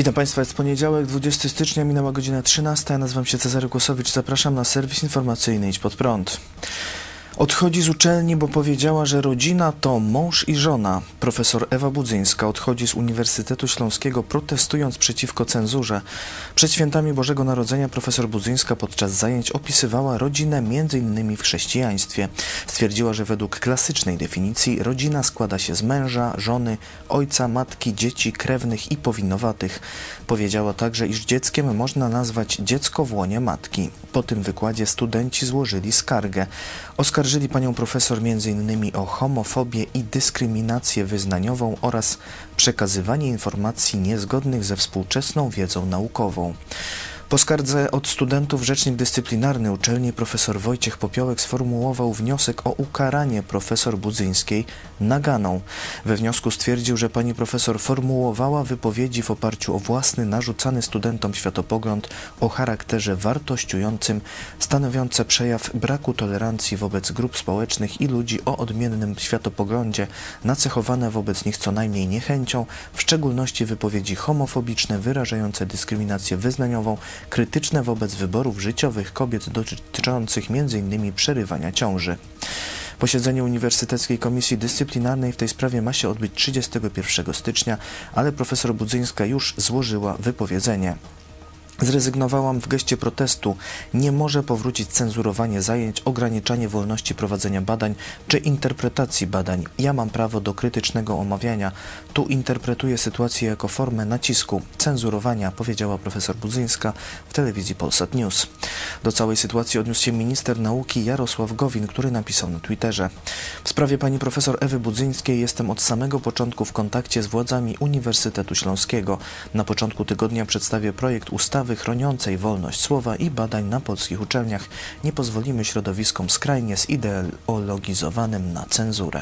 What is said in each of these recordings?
Witam Państwa, jest poniedziałek, 20 stycznia, minęła godzina 13. Ja nazywam się Cezary Kłosowicz, zapraszam na serwis informacyjny Idź Pod Prąd. Odchodzi z uczelni, bo powiedziała, że rodzina to mąż i żona. Profesor Ewa Budzyńska odchodzi z Uniwersytetu Śląskiego, protestując przeciwko cenzurze. Przed świętami Bożego Narodzenia profesor Budzyńska podczas zajęć opisywała rodzinę m.in. w chrześcijaństwie. Stwierdziła, że według klasycznej definicji rodzina składa się z męża, żony, ojca, matki, dzieci, krewnych i powinowatych. Powiedziała także, iż dzieckiem można nazwać dziecko w łonie matki. Po tym wykładzie studenci złożyli skargę. Oskarżyli panią profesor m.in. o homofobię i dyskryminację wyznaniową oraz przekazywanie informacji niezgodnych ze współczesną wiedzą naukową. Po skardze od studentów rzecznik dyscyplinarny uczelni profesor Wojciech Popiołek sformułował wniosek o ukaranie profesor Budzyńskiej naganą. We wniosku stwierdził, że pani profesor formułowała wypowiedzi w oparciu o własny, narzucany studentom światopogląd o charakterze wartościującym, stanowiące przejaw braku tolerancji wobec grup społecznych i ludzi o odmiennym światopoglądzie, nacechowane wobec nich co najmniej niechęcią, w szczególności wypowiedzi homofobiczne wyrażające dyskryminację wyznaniową, krytyczne wobec wyborów życiowych kobiet dotyczących m.in. przerywania ciąży. Posiedzenie Uniwersyteckiej Komisji Dyscyplinarnej w tej sprawie ma się odbyć 31 stycznia, ale profesor Budzyńska już złożyła wypowiedzenie. Zrezygnowałam w geście protestu. Nie może powrócić cenzurowanie zajęć, ograniczanie wolności prowadzenia badań czy interpretacji badań. Ja mam prawo do krytycznego omawiania. Tu interpretuję sytuację jako formę nacisku, cenzurowania, powiedziała profesor Budzyńska w telewizji Polsat News. Do całej sytuacji odniósł się minister nauki Jarosław Gowin, który napisał na Twitterze: w sprawie pani profesor Ewy Budzyńskiej jestem od samego początku w kontakcie z władzami Uniwersytetu Śląskiego. Na początku tygodnia przedstawię projekt ustawy chroniącej wolność słowa i badań na polskich uczelniach. Nie pozwolimy środowiskom skrajnie zideologizowanym na cenzurę.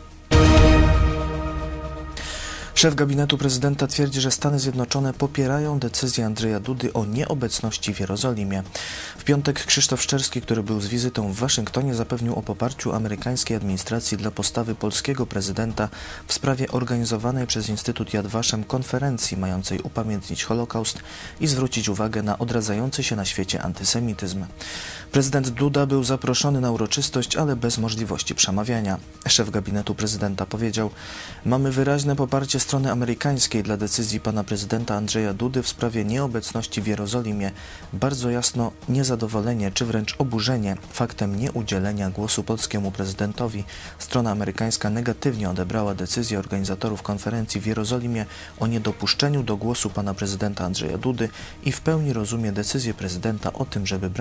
Szef gabinetu prezydenta twierdzi, że Stany Zjednoczone popierają decyzję Andrzeja Dudy o nieobecności w Jerozolimie. W piątek Krzysztof Szczerski, który był z wizytą w Waszyngtonie, zapewnił o poparciu amerykańskiej administracji dla postawy polskiego prezydenta w sprawie organizowanej przez Instytut Yad Vashem konferencji mającej upamiętnić Holokaust i zwrócić uwagę na odradzający się na świecie antysemityzm. Prezydent Duda był zaproszony na uroczystość, ale bez możliwości przemawiania. Szef gabinetu prezydenta powiedział: mamy wyraźne poparcie strony amerykańskiej dla decyzji pana prezydenta Andrzeja Dudy w sprawie nieobecności w Jerozolimie. Bardzo jasno niezadowolenie czy wręcz oburzenie faktem nieudzielenia głosu polskiemu prezydentowi. Strona amerykańska negatywnie odebrała decyzję organizatorów konferencji w Jerozolimie o niedopuszczeniu do głosu pana prezydenta Andrzeja Dudy i w pełni rozumie decyzję prezydenta o tym, żeby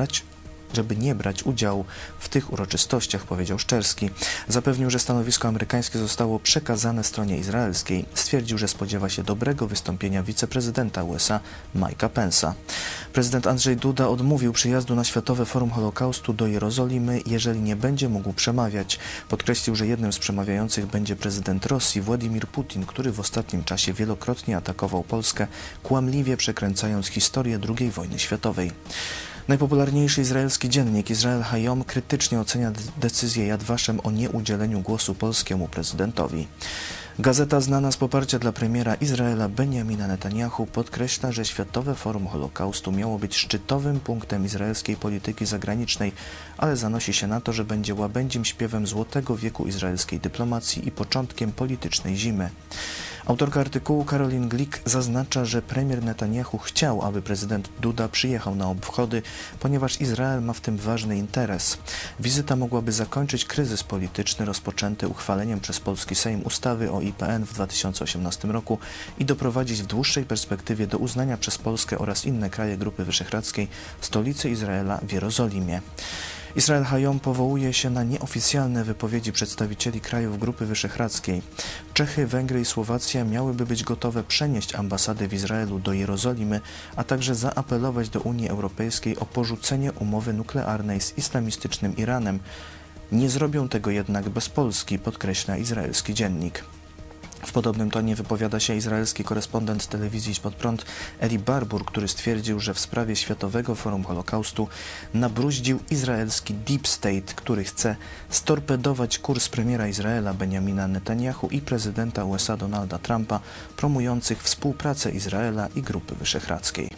nie brać udziału w tych uroczystościach, powiedział Szczerski. Zapewnił, że stanowisko amerykańskie zostało przekazane stronie izraelskiej. Stwierdził, że spodziewa się dobrego wystąpienia wiceprezydenta USA Mike'a Pence'a. Prezydent Andrzej Duda odmówił przyjazdu na Światowe Forum Holokaustu do Jerozolimy, jeżeli nie będzie mógł przemawiać. Podkreślił, że jednym z przemawiających będzie prezydent Rosji Władimir Putin, który w ostatnim czasie wielokrotnie atakował Polskę, kłamliwie przekręcając historię II wojny światowej. Najpopularniejszy izraelski dziennik Israel Hayom krytycznie ocenia decyzję Yad Vashem o nieudzieleniu głosu polskiemu prezydentowi. Gazeta znana z poparcia dla premiera Izraela Benjamina Netanjahu podkreśla, że Światowe Forum Holokaustu miało być szczytowym punktem izraelskiej polityki zagranicznej, ale zanosi się na to, że będzie łabędzim śpiewem złotego wieku izraelskiej dyplomacji i początkiem politycznej zimy. Autorka artykułu Caroline Glick zaznacza, że premier Netanjahu chciał, aby prezydent Duda przyjechał na obchody, ponieważ Izrael ma w tym ważny interes. Wizyta mogłaby zakończyć kryzys polityczny rozpoczęty uchwaleniem przez polski Sejm ustawy o IPN w 2018 roku i doprowadzić w dłuższej perspektywie do uznania przez Polskę oraz inne kraje Grupy Wyszehradzkiej stolicy Izraela w Jerozolimie. Israel Hayom powołuje się na nieoficjalne wypowiedzi przedstawicieli krajów Grupy Wyszehradzkiej. Czechy, Węgry i Słowacja miałyby być gotowe przenieść ambasady w Izraelu do Jerozolimy, a także zaapelować do Unii Europejskiej o porzucenie umowy nuklearnej z islamistycznym Iranem. Nie zrobią tego jednak bez Polski, podkreśla izraelski dziennik. W podobnym tonie wypowiada się izraelski korespondent telewizji Idź Pod Prąd Eli Barbour, który stwierdził, że w sprawie Światowego Forum Holokaustu nabruździł izraelski Deep State, który chce storpedować kurs premiera Izraela Benjamina Netanyahu i prezydenta USA Donalda Trumpa, promujących współpracę Izraela i Grupy Wyszehradzkiej.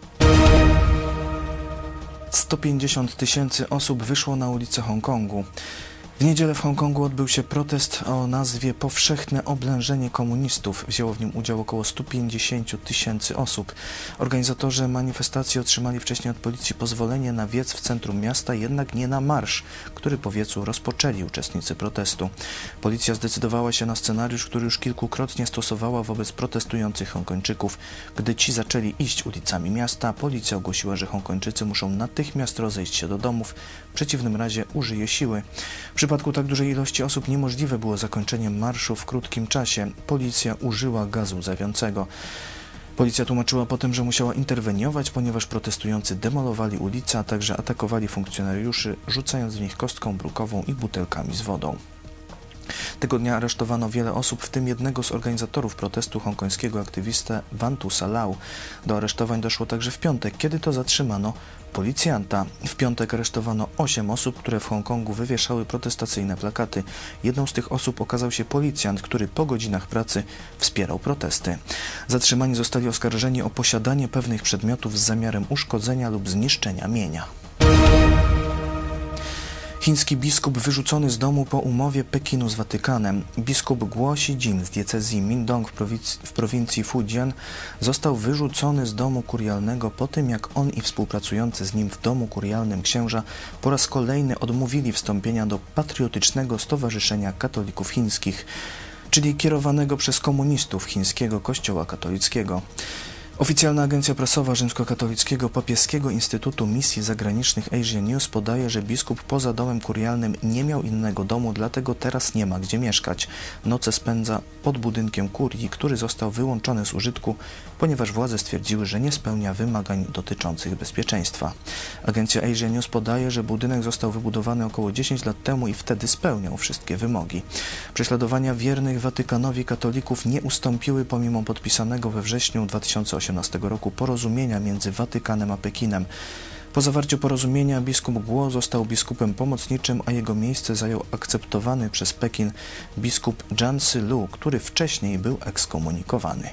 150 000 osób wyszło na ulice Hongkongu. W niedzielę w Hongkongu odbył się protest o nazwie Powszechne Oblężenie Komunistów. Wzięło w nim udział około 150 000 osób. Organizatorzy manifestacji otrzymali wcześniej od policji pozwolenie na wiec w centrum miasta, jednak nie na marsz, który po wiecu rozpoczęli uczestnicy protestu. Policja zdecydowała się na scenariusz, który już kilkukrotnie stosowała wobec protestujących Hongkończyków. Gdy ci zaczęli iść ulicami miasta, policja ogłosiła, że Hongkończycy muszą natychmiast rozejść się do domów, w przeciwnym razie użyje siły. W przypadku tak dużej ilości osób niemożliwe było zakończenie marszu w krótkim czasie. Policja użyła gazu łzawiącego. Policja tłumaczyła potem, że musiała interweniować, ponieważ protestujący demolowali ulicę, a także atakowali funkcjonariuszy, rzucając w nich kostką brukową i butelkami z wodą. Tego dnia aresztowano wiele osób, w tym jednego z organizatorów protestu, hongkońskiego aktywistę Vantusa Lau. Do aresztowań doszło także w piątek, kiedy to zatrzymano policjanta. W piątek aresztowano 8 osób, które w Hongkongu wywieszały protestacyjne plakaty. Jedną z tych osób okazał się policjant, który po godzinach pracy wspierał protesty. Zatrzymani zostali oskarżeni o posiadanie pewnych przedmiotów z zamiarem uszkodzenia lub zniszczenia mienia. Chiński biskup wyrzucony z domu po umowie Pekinu z Watykanem. Biskup Guo Xijin z diecezji Mindong w prowincji Fujian został wyrzucony z domu kurialnego po tym, jak on i współpracujący z nim w domu kurialnym księża po raz kolejny odmówili wstąpienia do Patriotycznego Stowarzyszenia Katolików Chińskich, czyli kierowanego przez komunistów chińskiego Kościoła katolickiego. Oficjalna agencja prasowa Rzymskokatolickiego Papieskiego Instytutu Misji Zagranicznych Asia News podaje, że biskup poza domem kurialnym nie miał innego domu, dlatego teraz nie ma gdzie mieszkać. Noce spędza pod budynkiem kurii, który został wyłączony z użytku, ponieważ władze stwierdziły, że nie spełnia wymagań dotyczących bezpieczeństwa. Agencja Asia News podaje, że budynek został wybudowany około 10 lat temu i wtedy spełniał wszystkie wymogi. Prześladowania wiernych Watykanowi katolików nie ustąpiły pomimo podpisanego we wrześniu 2018 roku porozumienia między Watykanem a Pekinem. Po zawarciu porozumienia biskup Guo został biskupem pomocniczym, a jego miejsce zajął akceptowany przez Pekin biskup Zhang Silu, który wcześniej był ekskomunikowany.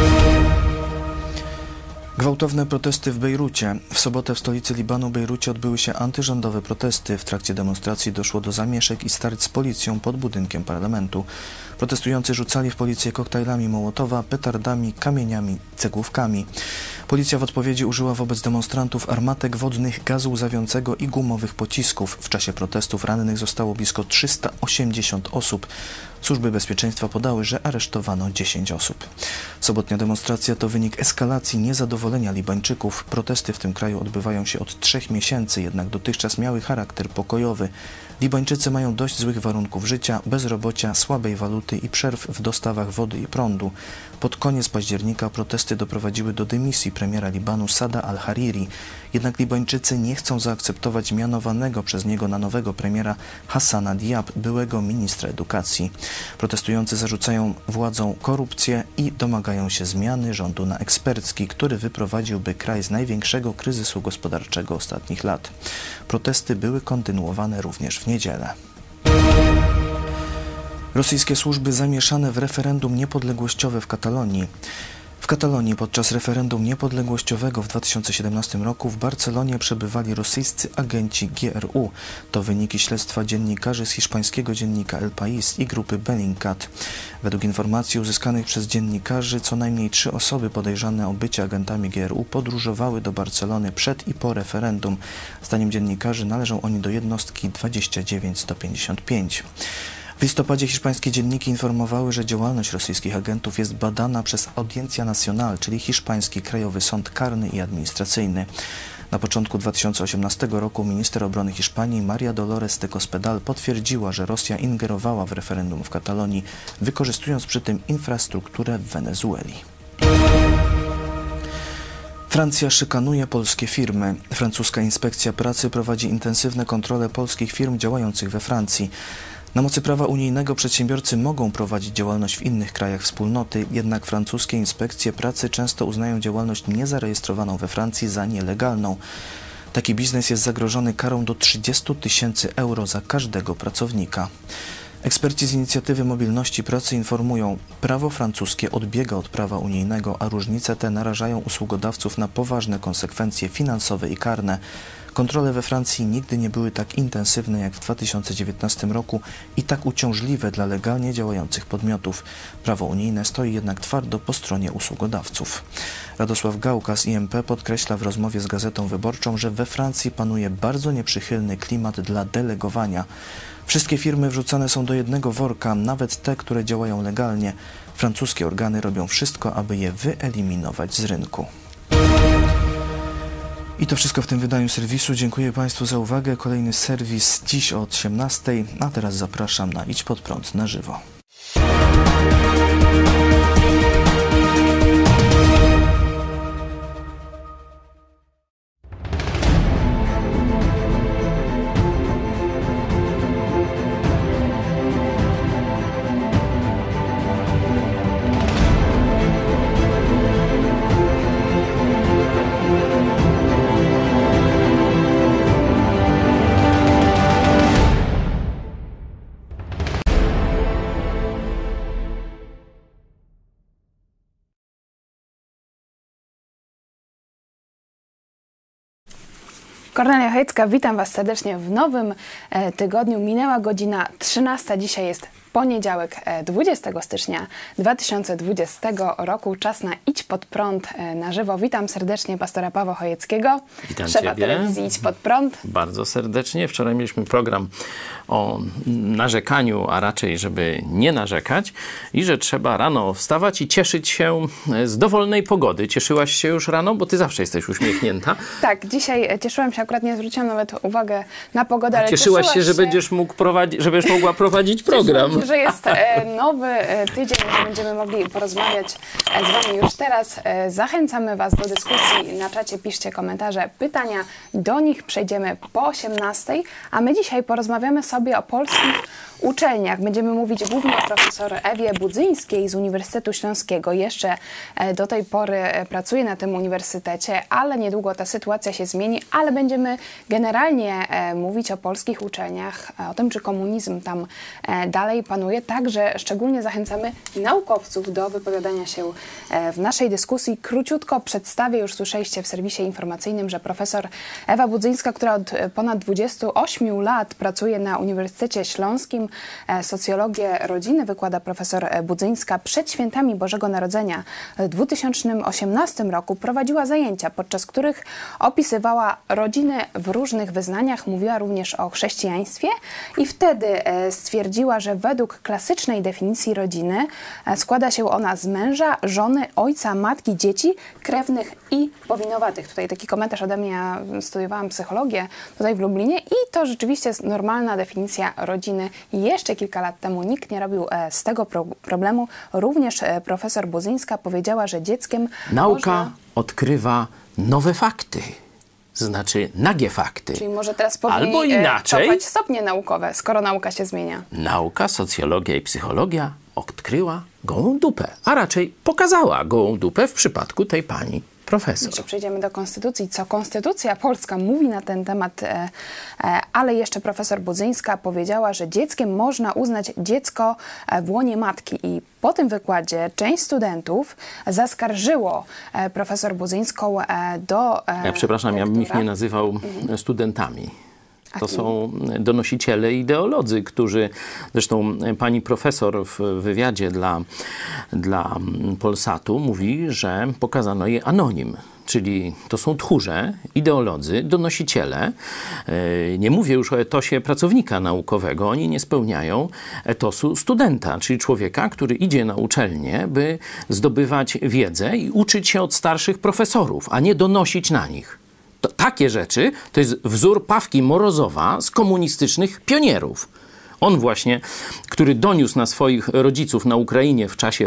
Gwałtowne protesty w Bejrucie. W sobotę w stolicy Libanu, Bejrucie, odbyły się antyrządowe protesty. W trakcie demonstracji doszło do zamieszek i starć z policją pod budynkiem parlamentu. Protestujący rzucali w policję koktajlami Mołotowa, petardami, kamieniami, cegłówkami. Policja w odpowiedzi użyła wobec demonstrantów armatek wodnych, gazu łzawiącego i gumowych pocisków. W czasie protestów rannych zostało blisko 380 osób. Służby bezpieczeństwa podały, że aresztowano 10 osób. Sobotnia demonstracja to wynik eskalacji niezadowolenia Libańczyków. Protesty w tym kraju odbywają się od 3 miesięcy, jednak dotychczas miały charakter pokojowy. Libańczycy mają dość złych warunków życia, bezrobocia, słabej waluty i przerw w dostawach wody i prądu. Pod koniec października protesty doprowadziły do dymisji premiera Libanu Sada al-Hariri. Jednak Libańczycy nie chcą zaakceptować mianowanego przez niego na nowego premiera Hassana Diab, byłego ministra edukacji. Protestujący zarzucają władzom korupcję i domagają się zmiany rządu na ekspercki, który wyprowadziłby kraj z największego kryzysu gospodarczego ostatnich lat. Protesty były kontynuowane również w niedzielę. Rosyjskie służby zamieszane w referendum niepodległościowe w Katalonii. W Katalonii podczas referendum niepodległościowego w 2017 roku w Barcelonie przebywali rosyjscy agenci GRU. To wyniki śledztwa dziennikarzy z hiszpańskiego dziennika El País i grupy Bellingcat. Według informacji uzyskanych przez dziennikarzy co najmniej 3 osoby podejrzane o bycie agentami GRU podróżowały do Barcelony przed i po referendum. Zdaniem dziennikarzy należą oni do jednostki 29155. W listopadzie hiszpańskie dzienniki informowały, że działalność rosyjskich agentów jest badana przez Audiencia Nacional, czyli hiszpański Krajowy Sąd Karny i Administracyjny. Na początku 2018 roku minister obrony Hiszpanii María Dolores de Cospedal potwierdziła, że Rosja ingerowała w referendum w Katalonii, wykorzystując przy tym infrastrukturę w Wenezueli. Francja szykanuje polskie firmy. Francuska inspekcja pracy prowadzi intensywne kontrole polskich firm działających we Francji. Na mocy prawa unijnego przedsiębiorcy mogą prowadzić działalność w innych krajach wspólnoty, jednak francuskie inspekcje pracy często uznają działalność niezarejestrowaną we Francji za nielegalną. Taki biznes jest zagrożony karą do 30 000 euro za każdego pracownika. Eksperci z Inicjatywy Mobilności Pracy informują, prawo francuskie odbiega od prawa unijnego, a różnice te narażają usługodawców na poważne konsekwencje finansowe i karne. Kontrole we Francji nigdy nie były tak intensywne jak w 2019 roku i tak uciążliwe dla legalnie działających podmiotów. Prawo unijne stoi jednak twardo po stronie usługodawców. Radosław Gałka z IMP podkreśla w rozmowie z Gazetą Wyborczą, że we Francji panuje bardzo nieprzychylny klimat dla delegowania. Wszystkie firmy wrzucane są do jednego worka, nawet te, które działają legalnie. Francuskie organy robią wszystko, aby je wyeliminować z rynku. I to wszystko w tym wydaniu serwisu. Dziękuję Państwu za uwagę. Kolejny serwis dziś o 18:00, a teraz zapraszam na Idź Pod Prąd na żywo. Kornelia Chojecka, witam Was serdecznie w nowym tygodniu. Minęła godzina 13, dzisiaj jest poniedziałek 20 stycznia 2020 roku. Czas na Idź Pod Prąd na żywo. Witam serdecznie pastora Pawła Chojeckiego, Witam szefa Ciebie. telewizji Idź Pod Prąd. Bardzo serdecznie. Wczoraj mieliśmy program o narzekaniu, a raczej żeby nie narzekać i że trzeba rano wstawać i cieszyć się z dowolnej pogody. Cieszyłaś się już rano, bo Ty zawsze jesteś uśmiechnięta. Tak, dzisiaj cieszyłam się, akurat nie zwróciłam nawet uwagi na pogodę, ale Cieszyłaś się, że będziesz żebyś mogła prowadzić program. Że jest nowy tydzień, że będziemy mogli porozmawiać z Wami już teraz. Zachęcamy Was do dyskusji na czacie, piszcie komentarze, pytania, do nich przejdziemy po 18:00, a my dzisiaj porozmawiamy sobie o polskich uczelniach. Będziemy mówić głównie o profesor Ewie Budzyńskiej z Uniwersytetu Śląskiego. Jeszcze do tej pory pracuje na tym uniwersytecie, ale niedługo ta sytuacja się zmieni, ale będziemy generalnie mówić o polskich uczelniach, o tym, czy komunizm tam dalej panuje. Także szczególnie zachęcamy naukowców do wypowiadania się w naszej dyskusji. Króciutko przedstawię, już słyszeliście w serwisie informacyjnym, że profesor Ewa Budzyńska, która od ponad 28 lat pracuje na Uniwersytecie Śląskim, socjologię rodziny wykłada profesor Budzyńska. Przed świętami Bożego Narodzenia w 2018 roku prowadziła zajęcia, podczas których opisywała rodziny w różnych wyznaniach, mówiła również o chrześcijaństwie i wtedy stwierdziła, że według klasycznej definicji rodziny składa się ona z męża, żony, ojca, matki, dzieci, krewnych i powinowatych. Tutaj taki komentarz ode mnie, ja studiowałam psychologię tutaj w Lublinie i to rzeczywiście jest normalna definicja rodziny. Jeszcze kilka lat temu nikt nie robił z tego problemu. Również profesor Budzyńska powiedziała, że dzieckiem Nauka odkrywa nowe fakty. Znaczy nagie fakty. Czyli może teraz Albo powinni inaczej, cofać stopnie naukowe, skoro nauka się zmienia. Nauka, socjologia i psychologia odkryła gołą dupę, a raczej pokazała gołą dupę w przypadku tej pani profesor. Jeszcze przejdziemy do konstytucji, co konstytucja polska mówi na ten temat, ale jeszcze profesor Budzyńska powiedziała, że dzieckiem można uznać dziecko w łonie matki i po tym wykładzie część studentów zaskarżyło profesor Budzyńską do Ja przepraszam, ja bym ich nie nazywał studentami. To są donosiciele, ideolodzy, którzy, zresztą pani profesor w wywiadzie dla Polsatu mówi, że pokazano je anonim. Czyli to są tchórze, ideolodzy, donosiciele. Nie mówię już o etosie pracownika naukowego. Oni nie spełniają etosu studenta, czyli człowieka, który idzie na uczelnię, by zdobywać wiedzę i uczyć się od starszych profesorów, a nie donosić na nich. Takie rzeczy to jest wzór Pawki Morozowa z komunistycznych pionierów. On właśnie, który doniósł na swoich rodziców na Ukrainie w czasie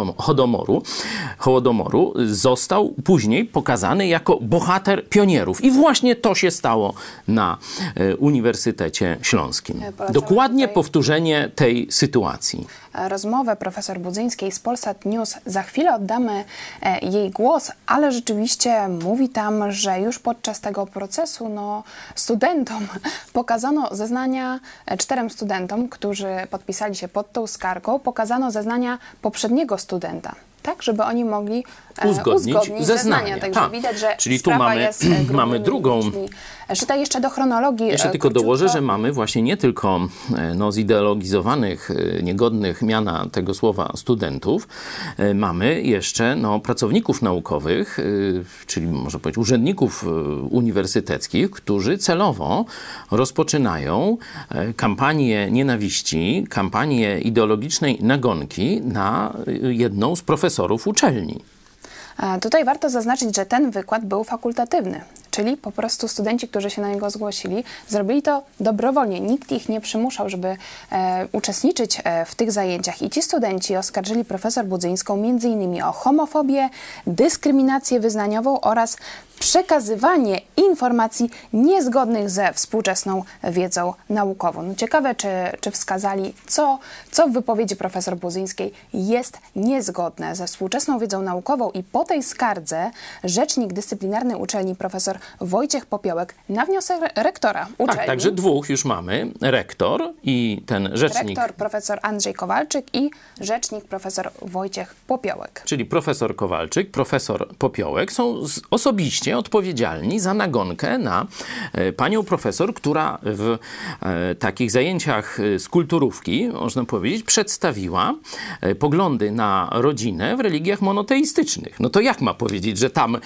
Hołodomoru, został później pokazany jako bohater pionierów. I właśnie to się stało na Uniwersytecie Śląskim. Dokładnie powtórzenie tej sytuacji. Rozmowę profesor Budzyńskiej z Polsat News. Za chwilę oddamy jej głos, ale rzeczywiście mówi tam, że już podczas tego procesu studentom pokazano zeznania, 4 studentom, którzy podpisali się pod tą skargą, pokazano zeznania poprzedniego studenta. Tak, żeby oni mogli uzgodnić zeznania. Także widać, że czyli tu mamy drugą. Czytaj jeszcze do chronologii. Jeszcze tylko dołożę, że mamy właśnie nie tylko zideologizowanych, niegodnych miana tego słowa studentów, mamy jeszcze pracowników naukowych, czyli można powiedzieć urzędników uniwersyteckich, którzy celowo rozpoczynają kampanię nienawiści, kampanię ideologicznej nagonki na jedną z profesorów uczelni. Tutaj warto zaznaczyć, że ten wykład był fakultatywny, czyli po prostu studenci, którzy się na niego zgłosili, zrobili to dobrowolnie. Nikt ich nie przymuszał, żeby uczestniczyć w tych zajęciach. I ci studenci oskarżyli profesor Budzyńską m.in. o homofobię, dyskryminację wyznaniową oraz przekazywanie informacji niezgodnych ze współczesną wiedzą naukową. Ciekawe, czy wskazali, co w wypowiedzi profesor Budzyńskiej jest niezgodne ze współczesną wiedzą naukową i po tej skardze rzecznik dyscyplinarny uczelni profesor Wojciech Popiołek na wniosek rektora uczelni. Tak, także 2 już mamy. Rektor i ten rzecznik. Rektor profesor Andrzej Kowalczyk i rzecznik profesor Wojciech Popiołek. Czyli profesor Kowalczyk, profesor Popiołek są osobiście odpowiedzialni za nagonkę na panią profesor, która w takich zajęciach z kulturówki, można powiedzieć, przedstawiła poglądy na rodzinę w religiach monoteistycznych. No to jak ma powiedzieć, że tam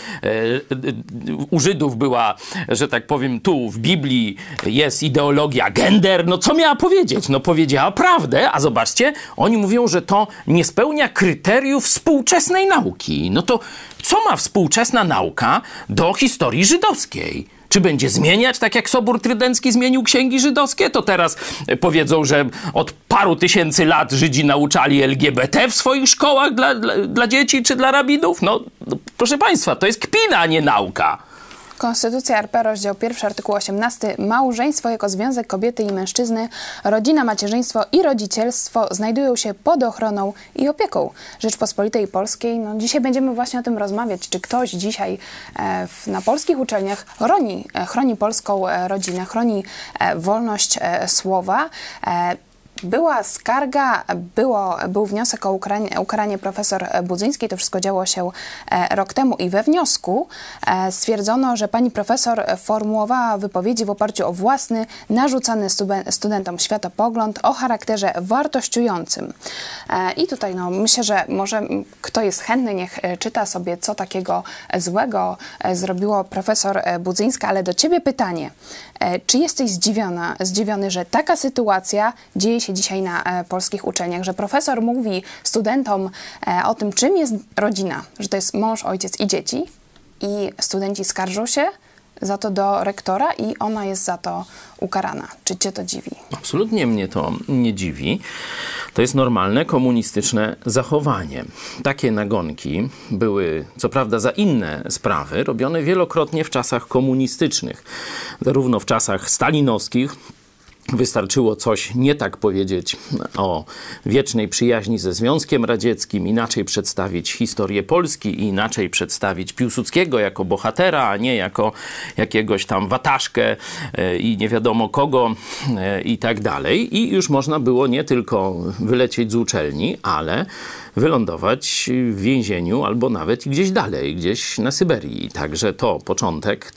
u Żydów była, że tak powiem, tu w Biblii jest ideologia gender? No co miała powiedzieć? No powiedziała prawdę, a zobaczcie, oni mówią, że to nie spełnia kryteriów współczesnej nauki. No to co ma współczesna nauka do historii żydowskiej? Czy będzie zmieniać, tak jak Sobór Trydencki zmienił księgi żydowskie? To teraz powiedzą, że od paru tysięcy lat Żydzi nauczali LGBT w swoich szkołach dla dzieci czy dla rabinów? No, proszę państwa, to jest kpina, a nie nauka. Konstytucja RP, rozdział 1, artykuł 18. Małżeństwo jako związek kobiety i mężczyzny, rodzina, macierzyństwo i rodzicielstwo znajdują się pod ochroną i opieką Rzeczpospolitej Polskiej. Dzisiaj będziemy właśnie o tym rozmawiać, czy ktoś dzisiaj na polskich uczelniach chroni polską rodzinę, chroni wolność słowa. Była skarga, był wniosek o ukaranie profesor Budzyńskiej. To wszystko działo się rok temu i we wniosku stwierdzono, że pani profesor formułowała wypowiedzi w oparciu o własny, narzucany studentom światopogląd o charakterze wartościującym. I tutaj myślę, że może kto jest chętny, niech czyta sobie, co takiego złego zrobiło profesor Budzyńska. Ale do ciebie pytanie. Czy jesteś zdziwiony, że taka sytuacja dzieje się dzisiaj na polskich uczelniach, że profesor mówi studentom o tym, czym jest rodzina, że to jest mąż, ojciec i dzieci, i studenci skarżą się za to do rektora i ona jest za to ukarana. Czy cię to dziwi? Absolutnie mnie to nie dziwi. To jest normalne komunistyczne zachowanie. Takie nagonki były, co prawda za inne sprawy, robione wielokrotnie w czasach komunistycznych. Zarówno w czasach stalinowskich, wystarczyło coś nie tak powiedzieć o wiecznej przyjaźni ze Związkiem Radzieckim, inaczej przedstawić historię Polski i inaczej przedstawić Piłsudskiego jako bohatera, a nie jako jakiegoś tam wataszkę i nie wiadomo kogo i tak dalej. I już można było nie tylko wylecieć z uczelni, ale wylądować w więzieniu albo nawet gdzieś dalej, gdzieś na Syberii. Także to początek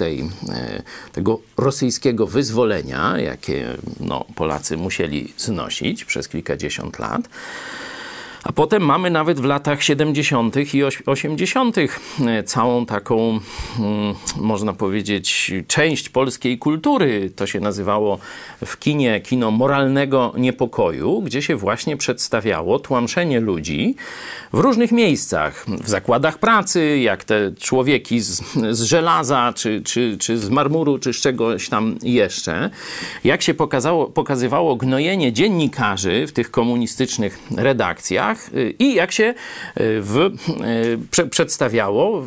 tego rosyjskiego wyzwolenia, jakie Polacy musieli znosić przez kilkadziesiąt lat. A potem mamy nawet w latach 70. i 80. całą taką, można powiedzieć, część polskiej kultury. To się nazywało w kinie kino moralnego niepokoju, gdzie się właśnie przedstawiało tłamszenie ludzi w różnych miejscach. W zakładach pracy, jak te człowieki z żelaza, czy z marmuru, czy z czegoś tam jeszcze. Jak się pokazywało gnojenie dziennikarzy w tych komunistycznych redakcjach i jak się przedstawiało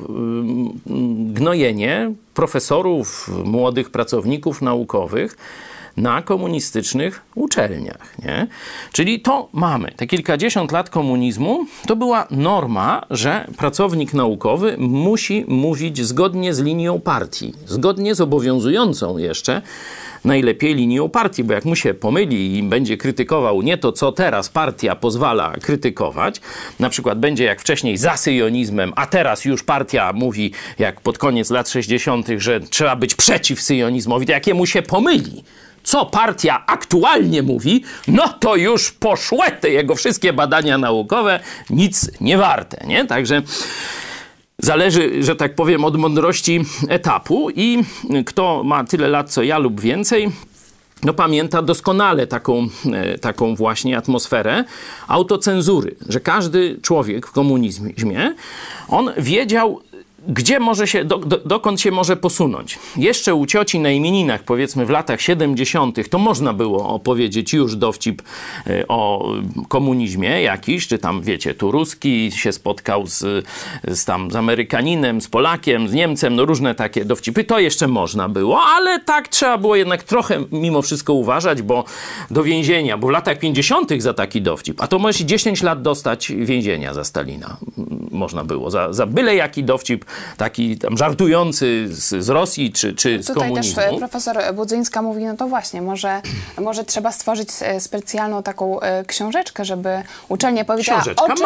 gnojenie profesorów, młodych pracowników naukowych na komunistycznych uczelniach, nie? Czyli to mamy. Te kilkadziesiąt lat komunizmu to była norma, że pracownik naukowy musi mówić zgodnie z linią partii, zgodnie z obowiązującą jeszcze najlepiej linią partii, bo jak mu się pomyli i będzie krytykował nie to, co teraz partia pozwala krytykować, na przykład będzie jak wcześniej za syjonizmem, a teraz już partia mówi, jak pod koniec lat 60., że trzeba być przeciw syjonizmowi, to jak mu się pomyli, co partia aktualnie mówi, no to już poszły te jego wszystkie badania naukowe, nic nie warte, nie? Także zależy, że tak powiem, od mądrości etapu i kto ma tyle lat, co ja lub więcej, no pamięta doskonale taką właśnie atmosferę autocenzury, że każdy człowiek w komunizmie, on wiedział, gdzie może się, dokąd się może posunąć. Jeszcze u cioci na imieninach, powiedzmy w latach 70., to można było opowiedzieć już dowcip o komunizmie jakiś, czy tam, wiecie, tu Ruski się spotkał z Amerykaninem, z Polakiem, z Niemcem, no różne takie dowcipy, to jeszcze można było, ale tak trzeba było jednak trochę mimo wszystko uważać, bo do więzienia, bo w latach 50. za taki dowcip, a to możesz 10 lat dostać więzienia za Stalina. Można było, za byle jaki dowcip, taki tam żartujący z Rosji czy z komunizmu. Tutaj też profesor Budzyńska mówi, no to właśnie, może trzeba stworzyć specjalną taką książeczkę, żeby uczelnia powiedziała,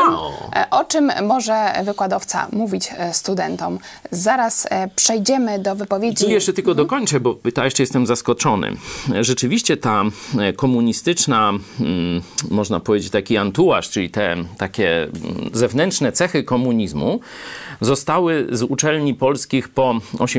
o czym może wykładowca mówić studentom. Zaraz przejdziemy do wypowiedzi. Tu jeszcze tylko dokończę, bo jeszcze jestem zaskoczony. Rzeczywiście ta komunistyczna, można powiedzieć, taki anturaż, czyli te takie zewnętrzne cechy komunizmu zostały z uczelni polskich po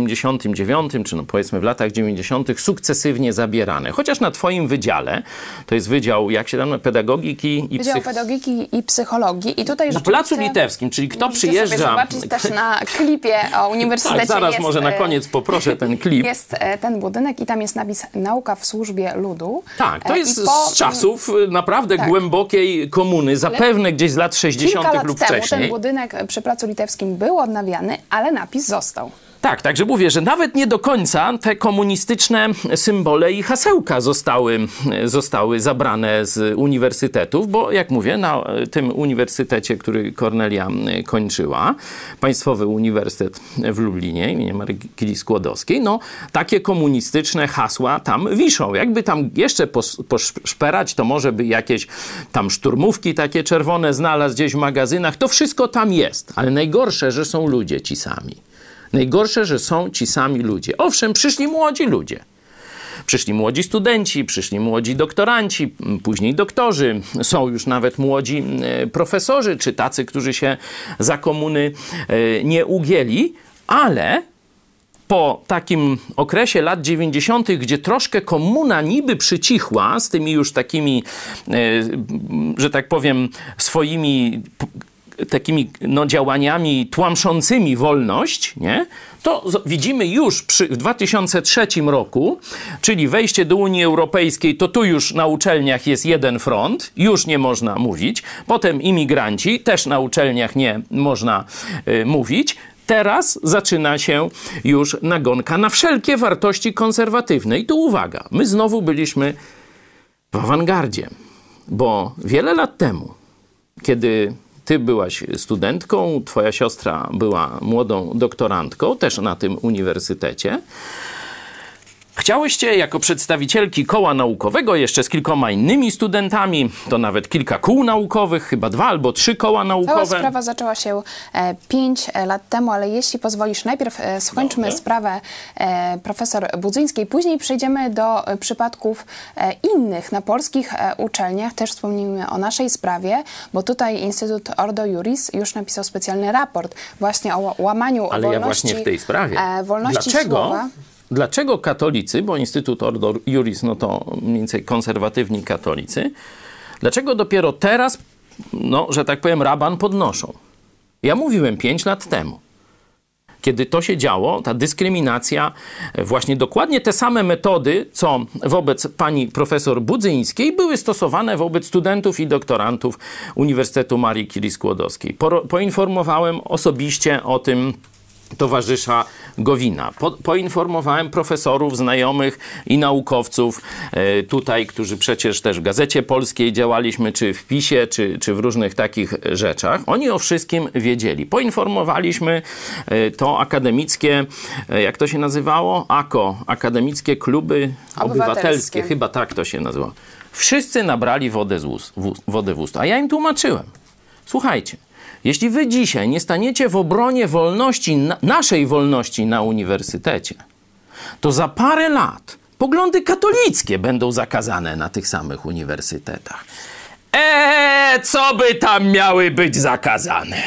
89, czy no powiedzmy w latach 90. sukcesywnie zabierane. Chociaż na twoim wydziale, to jest wydział, jak się tam, pedagogiki i Wydział Pedagogiki i Psychologii. I tutaj na Placu Litewskim, czyli kto przyjeżdża... Sobie zobaczyć też na klipie o uniwersytecie. Tak, zaraz może na koniec poproszę ten klip. Jest ten budynek i tam jest napis Nauka w służbie ludu. Tak, to jest z czasów naprawdę głębokiej komuny, zapewne gdzieś z lat 60. lub wcześniej. Ten budynek przy Placu Litewskim był odnawiany, ale napis został. Tak, także mówię, że nawet nie do końca te komunistyczne symbole i hasełka zostały zabrane z uniwersytetów, bo jak mówię, na tym uniwersytecie, który Kornelia kończyła, Państwowy Uniwersytet w Lublinie imieniem Marii Curie-Skłodowskiej, no takie komunistyczne hasła tam wiszą. Jakby tam jeszcze poszperać, to może by jakieś tam szturmówki takie czerwone znalazł gdzieś w magazynach, to wszystko tam jest, ale najgorsze, że są ludzie ci sami. Najgorsze, że są ci sami ludzie. Owszem, przyszli młodzi ludzie. Przyszli młodzi studenci, przyszli młodzi doktoranci, później doktorzy. Są już nawet młodzi profesorzy, czy tacy, którzy się za komuny nie ugięli, ale po takim okresie lat 90., gdzie troszkę komuna niby przycichła z tymi już takimi, że tak powiem, swoimi takimi działaniami tłamszącymi wolność, nie? To widzimy już w 2003 roku, czyli wejście do Unii Europejskiej, to tu już na uczelniach jest jeden front, już nie można mówić. Potem imigranci, też na uczelniach nie można mówić. Teraz zaczyna się już nagonka na wszelkie wartości konserwatywne. I tu uwaga, my znowu byliśmy w awangardzie, bo wiele lat temu, kiedy ty byłaś studentką, twoja siostra była młodą doktorantką, też na tym uniwersytecie, Chciałyście jako przedstawicielki koła naukowego jeszcze z kilkoma innymi studentami, to nawet kilka kół naukowych, chyba 2 albo 3 koła naukowe. Cała sprawa zaczęła się 5 lat temu, ale jeśli pozwolisz, najpierw skończmy sprawę profesor Budzyńskiej, później przejdziemy do przypadków innych na polskich uczelniach. Też wspomnimy o naszej sprawie, bo tutaj Instytut Ordo Iuris już napisał specjalny raport właśnie o łamaniu wolności. Ale ja właśnie w tej sprawie. Wolności słowa. Dlaczego katolicy, bo Instytut Ordo Iuris, no to mniej więcej konserwatywni katolicy, dlaczego dopiero teraz, no, że tak powiem, raban podnoszą? Ja mówiłem 5 lat temu, kiedy to się działo, ta dyskryminacja, właśnie dokładnie te same metody, co wobec pani profesor Budzyńskiej, były stosowane wobec studentów i doktorantów Uniwersytetu Marii Curie Skłodowskiej. Poinformowałem osobiście o tym towarzysza Gowina. Poinformowałem profesorów, znajomych i naukowców tutaj, którzy przecież też w Gazecie Polskiej działaliśmy, czy w PiS-ie, czy w różnych takich rzeczach. Oni o wszystkim wiedzieli. Poinformowaliśmy to akademickie, jak to się nazywało? AKO, Akademickie Kluby Obywatelskie. Chyba tak to się nazywa. Wszyscy nabrali wodę w ust. A ja im tłumaczyłem. Słuchajcie, jeśli wy dzisiaj nie staniecie w obronie wolności, naszej wolności na uniwersytecie, to za parę lat poglądy katolickie będą zakazane na tych samych uniwersytetach. Co by tam miały być zakazane?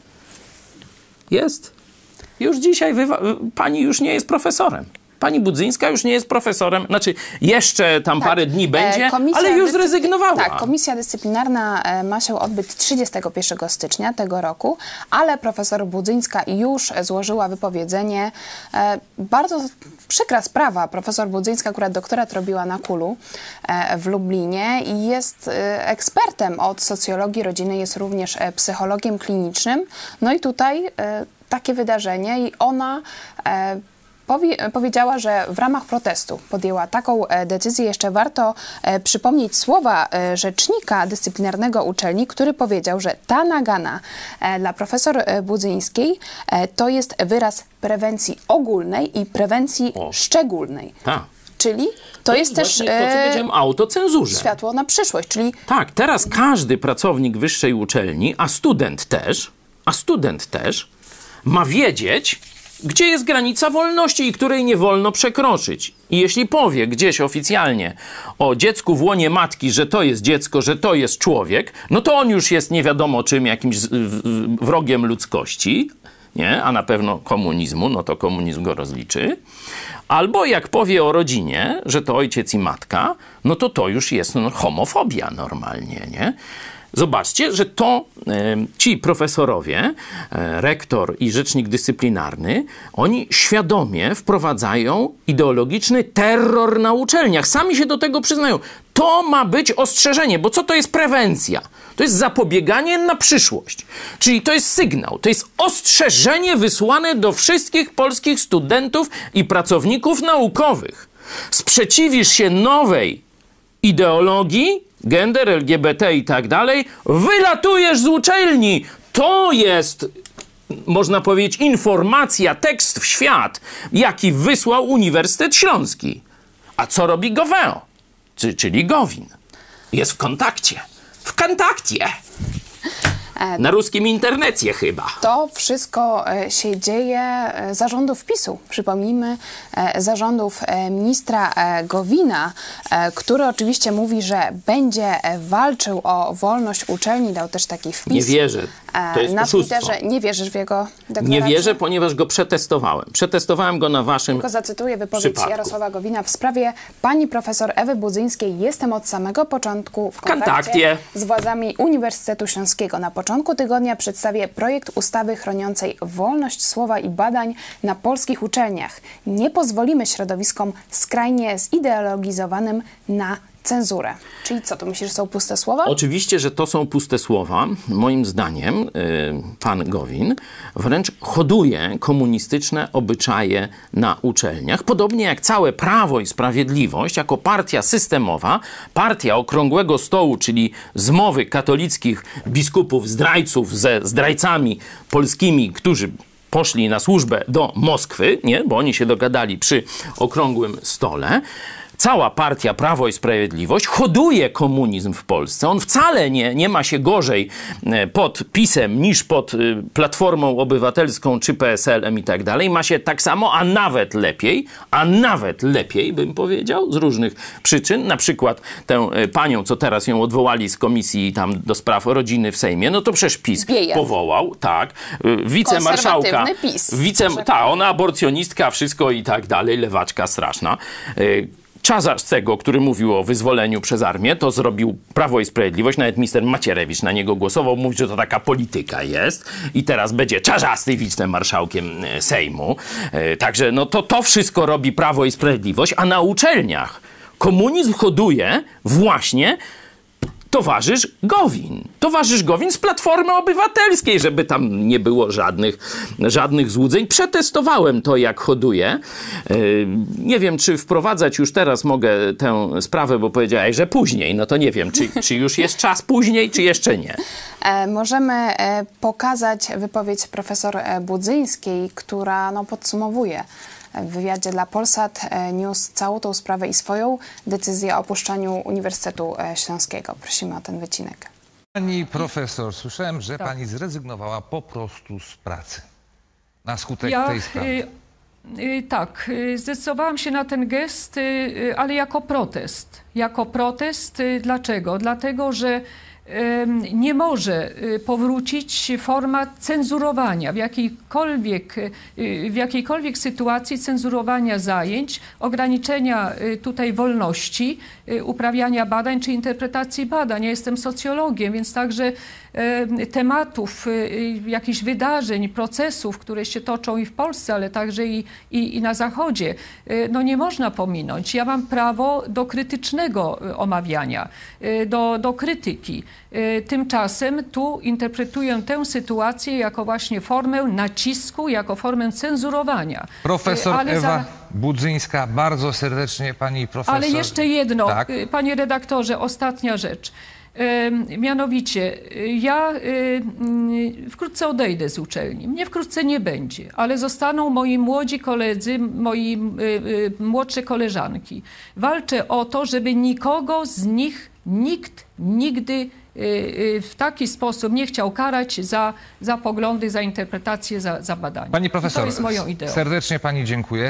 Jest. Już dzisiaj pani już nie jest profesorem. Pani Budzyńska już nie jest profesorem, znaczy jeszcze tam parę dni będzie, ale już zrezygnowała. Tak, komisja dyscyplinarna ma się odbyć 31 stycznia tego roku, ale profesor Budzyńska już złożyła wypowiedzenie. Bardzo przykra sprawa. Profesor Budzyńska akurat doktorat robiła na KUL-u w Lublinie i jest ekspertem od socjologii rodziny, jest również psychologiem klinicznym. No i tutaj takie wydarzenie i ona powiedziała, że w ramach protestu podjęła taką decyzję. Jeszcze warto przypomnieć słowa rzecznika dyscyplinarnego uczelni, który powiedział, że ta nagana dla profesor Budzyńskiej to jest wyraz prewencji ogólnej i prewencji szczególnej. Czyli to jest też to, co powiedziałem, autocenzurze. Światło na przyszłość. Czyli tak, teraz każdy pracownik wyższej uczelni, a student też ma wiedzieć, gdzie jest granica wolności i której nie wolno przekroczyć. I jeśli powie gdzieś oficjalnie o dziecku w łonie matki, że to jest dziecko, że to jest człowiek, no to on już jest nie wiadomo czym, jakimś wrogiem ludzkości, nie? A na pewno komunizmu, no to komunizm go rozliczy. Albo jak powie o rodzinie, że to ojciec i matka, no to już jest homofobia normalnie, nie? Zobaczcie, że to ci profesorowie, rektor i rzecznik dyscyplinarny, oni świadomie wprowadzają ideologiczny terror na uczelniach. Sami się do tego przyznają. To ma być ostrzeżenie, bo co to jest prewencja? To jest zapobieganie na przyszłość. Czyli to jest sygnał, to jest ostrzeżenie wysłane do wszystkich polskich studentów i pracowników naukowych. Sprzeciwisz się nowej ideologii, gender, LGBT i tak dalej, wylatujesz z uczelni. To jest, można powiedzieć, informacja, tekst w świat, jaki wysłał Uniwersytet Śląski. A co robi Gowin? Czyli Gowin. Jest w kontakcie. W kontakcie. Na ruskim internecie chyba. To wszystko się dzieje za rządów PiS-u. Przypomnijmy, zarządów ministra Gowina, który oczywiście mówi, że będzie walczył o wolność uczelni. Dał też taki wpis. Nie wierzę. To jest na Twitterze. Nie wierzysz w jego deklarację? Nie wierzę, ponieważ go przetestowałem. Przetestowałem go na waszym Tylko zacytuję wypowiedź przypadku. Jarosława Gowina w sprawie pani profesor Ewy Budzyńskiej. Jestem od samego początku w kontakcie z władzami Uniwersytetu Śląskiego. Na początku tygodnia przedstawię projekt ustawy chroniącej wolność słowa i badań na polskich uczelniach. Nie pozwolimy środowiskom skrajnie zideologizowanym na cenzurę. Czyli co, to myślisz, że są puste słowa? Oczywiście, że to są puste słowa. Moim zdaniem pan Gowin wręcz hoduje komunistyczne obyczaje na uczelniach. Podobnie jak całe Prawo i Sprawiedliwość, jako partia systemowa, partia okrągłego stołu, czyli zmowy katolickich biskupów zdrajców ze zdrajcami polskimi, którzy poszli na służbę do Moskwy, nie? Bo oni się dogadali przy okrągłym stole. Cała partia Prawo i Sprawiedliwość hoduje komunizm w Polsce. On wcale nie ma się gorzej pod PiS-em niż pod Platformą Obywatelską czy PSL-em i tak dalej. Ma się tak samo, a nawet lepiej bym powiedział, z różnych przyczyn. Na przykład tę panią, co teraz ją odwołali z komisji tam do spraw rodziny w Sejmie, no to przecież PiS powołał, tak, wicemarszałka. PiS. Ona aborcjonistka, wszystko i tak dalej, lewaczka straszna. Czarzastego, który mówił o wyzwoleniu przez armię, to zrobił Prawo i Sprawiedliwość. Nawet minister Macierewicz na niego głosował. Mówi, że to taka polityka jest. I teraz będzie Czarzasty wicemarszałkiem Sejmu. Także no to wszystko robi Prawo i Sprawiedliwość. A na uczelniach komunizm hoduje właśnie towarzysz Gowin z Platformy Obywatelskiej, żeby tam nie było żadnych złudzeń. Przetestowałem to, jak hoduje. Nie wiem, czy wprowadzać już teraz mogę tę sprawę, bo powiedziałeś, że później. No to nie wiem, czy już jest czas później, czy jeszcze nie. Możemy pokazać wypowiedź profesor Budzyńskiej, która podsumowuje w wywiadzie dla Polsat News całą tą sprawę i swoją decyzję o opuszczaniu Uniwersytetu Śląskiego. Prosimy o ten wycinek. Pani profesor, słyszałem, że pani zrezygnowała po prostu z pracy na skutek tej sprawy. Tak, zdecydowałam się na ten gest, ale jako protest. Dlaczego? Dlatego, że nie może powrócić forma cenzurowania, w jakiejkolwiek sytuacji cenzurowania zajęć, ograniczenia tutaj wolności, uprawiania badań czy interpretacji badań. Ja jestem socjologiem, więc także tematów, jakichś wydarzeń, procesów, które się toczą i w Polsce, ale także i na Zachodzie, nie można pominąć. Ja mam prawo do krytycznego omawiania, do krytyki. Tymczasem tu interpretuję tę sytuację jako właśnie formę nacisku, jako formę cenzurowania. Profesor Ewa Budzyńska, bardzo serdecznie pani profesor. Ale jeszcze jedno, tak. Panie redaktorze, ostatnia rzecz. Mianowicie, ja wkrótce odejdę z uczelni. Mnie wkrótce nie będzie, ale zostaną moi młodzi koledzy, młodsze koleżanki. Walczę o to, żeby nikogo z nich nikt nigdy w taki sposób nie chciał karać za poglądy, za interpretację, za badania. Pani profesor, to jest moją ideą. Serdecznie pani dziękuję.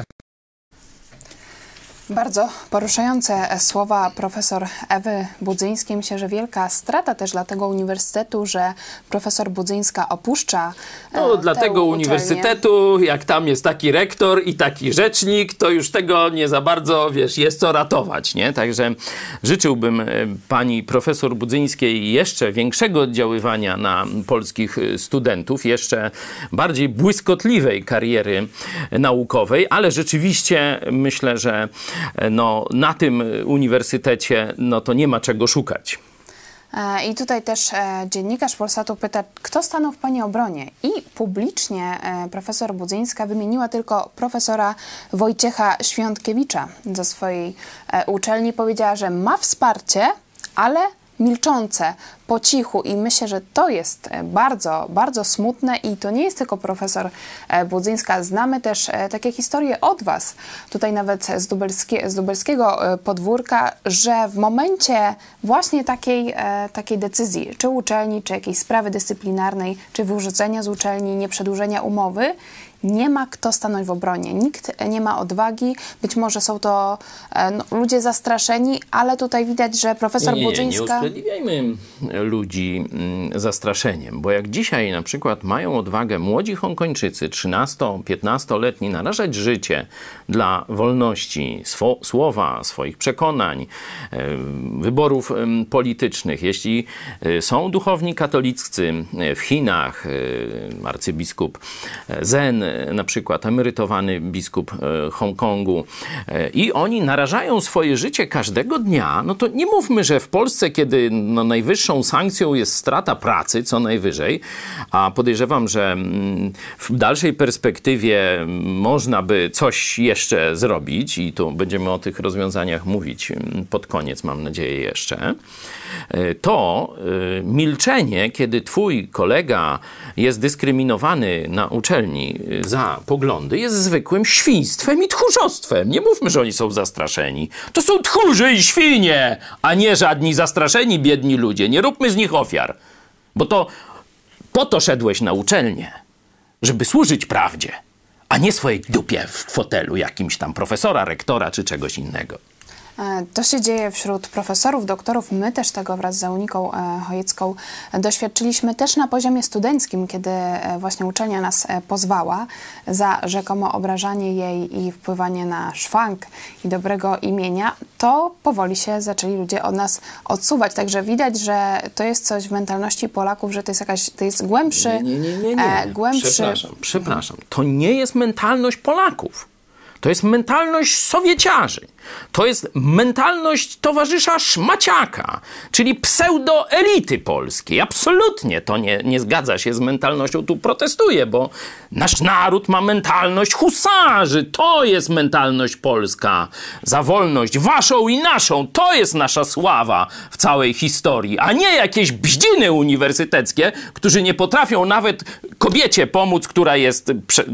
Bardzo poruszające słowa profesor Ewy Budzyńskiej. Myślę, że wielka strata też dla tego uniwersytetu, że profesor Budzyńska opuszcza dla tego uniwersytetu, jak tam jest taki rektor i taki rzecznik, to już tego nie za bardzo, jest co ratować, nie? Także życzyłbym pani profesor Budzyńskiej jeszcze większego oddziaływania na polskich studentów, jeszcze bardziej błyskotliwej kariery naukowej, ale rzeczywiście myślę, że na tym uniwersytecie to nie ma czego szukać. I tutaj też dziennikarz Polsatu pyta, kto stanął w pani obronie? I publicznie profesor Budzyńska wymieniła tylko profesora Wojciecha Świątkiewicza ze swojej uczelni. Powiedziała, że ma wsparcie, ale milczące, po cichu, i myślę, że to jest bardzo, bardzo smutne i to nie jest tylko profesor Budzyńska. Znamy też takie historie od was, tutaj nawet z lubelskiego podwórka, że w momencie właśnie takiej decyzji, czy uczelni, czy jakiejś sprawy dyscyplinarnej, czy wyrzucenia z uczelni, nieprzedłużenia umowy, nie ma kto stanąć w obronie. Nikt nie ma odwagi. Być może są to ludzie zastraszeni, ale tutaj widać, że profesor Budzyńska... Nie usprawiedliwiajmy ludzi zastraszeniem, bo jak dzisiaj na przykład mają odwagę młodzi Hongkończycy, 13-15-letni, narażać życie dla wolności słowa, swoich przekonań, wyborów politycznych. Jeśli są duchowni katoliccy w Chinach, arcybiskup Zen na przykład emerytowany biskup Hongkongu i oni narażają swoje życie każdego dnia, no to nie mówmy, że w Polsce, kiedy no, najwyższą sankcją jest strata pracy, co najwyżej, a podejrzewam, że w dalszej perspektywie można by coś jeszcze zrobić i tu będziemy o tych rozwiązaniach mówić pod koniec, mam nadzieję, jeszcze, to milczenie, kiedy twój kolega jest dyskryminowany na uczelni za poglądy, jest zwykłym świństwem i tchórzostwem. Nie mówmy, że oni są zastraszeni. To są tchórze i świnie, a nie żadni zastraszeni, biedni ludzie. Nie róbmy z nich ofiar, bo to po to szedłeś na uczelnię, żeby służyć prawdzie, a nie swojej dupie w fotelu jakimś tam profesora, rektora czy czegoś innego. To się dzieje wśród profesorów, doktorów. My też tego wraz z Euniką Chojecką doświadczyliśmy też na poziomie studenckim, kiedy właśnie uczelnia nas pozwała za rzekomo obrażanie jej i wpływanie na szwank i dobrego imienia, to powoli się zaczęli ludzie od nas odsuwać. Także widać, że to jest coś w mentalności Polaków, że to jest głębszy... Nie. Przepraszam. To nie jest mentalność Polaków. To jest mentalność Sowieciarzy. To jest mentalność towarzysza Szmaciaka, czyli pseudoelity polskiej. Absolutnie to nie zgadza się z mentalnością. Tu protestuję, bo nasz naród ma mentalność husarzy. To jest mentalność polska. Za wolność waszą i naszą. To jest nasza sława w całej historii, a nie jakieś bździny uniwersyteckie, którzy nie potrafią nawet kobiecie pomóc, która jest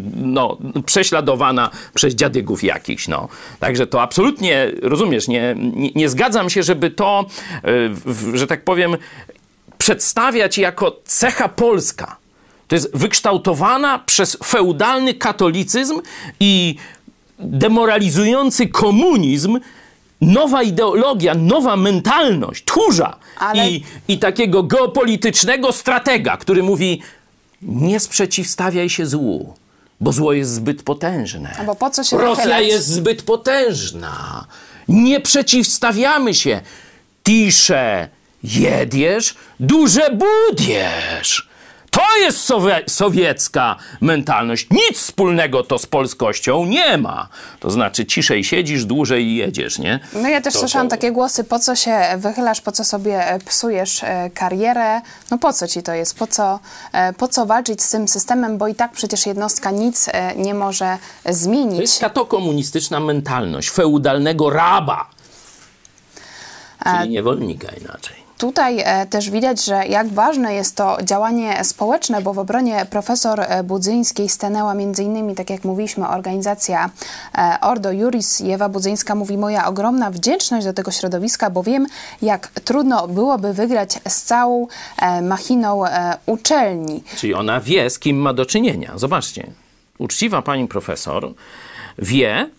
prześladowana przez dziadygów jakichś. No. Także to absolutnie, rozumiesz, nie zgadzam się, żeby to, że tak powiem, przedstawiać jako cecha polska. To jest wykształtowana przez feudalny katolicyzm i demoralizujący komunizm nowa ideologia, nowa mentalność tchórza i takiego geopolitycznego stratega, który mówi: nie sprzeciwstawiaj się złu, bo zło jest zbyt potężne. Bo po co się Rosja wychylać? jest zbyt potężna. Nie przeciwstawiamy się. Tisze jedziesz, duże budziesz. To jest sowiecka mentalność. Nic wspólnego to z polskością nie ma. To znaczy ciszej siedzisz, dłużej jedziesz, nie? No ja też słyszałam takie głosy, po co się wychylasz, po co sobie psujesz karierę, no po co ci to jest, po co walczyć z tym systemem, bo i tak przecież jednostka nic nie może zmienić. To jest katokomunistyczna mentalność feudalnego raba, czyli niewolnika inaczej. Tutaj też widać, że jak ważne jest to działanie społeczne, bo w obronie profesor Budzyńskiej stanęła m.in., tak jak mówiliśmy, organizacja Ordo Juris. Ewa Budzyńska mówi: moja ogromna wdzięczność do tego środowiska, bo wiem, jak trudno byłoby wygrać z całą machiną uczelni. Czyli ona wie, z kim ma do czynienia. Zobaczcie, uczciwa pani profesor wie,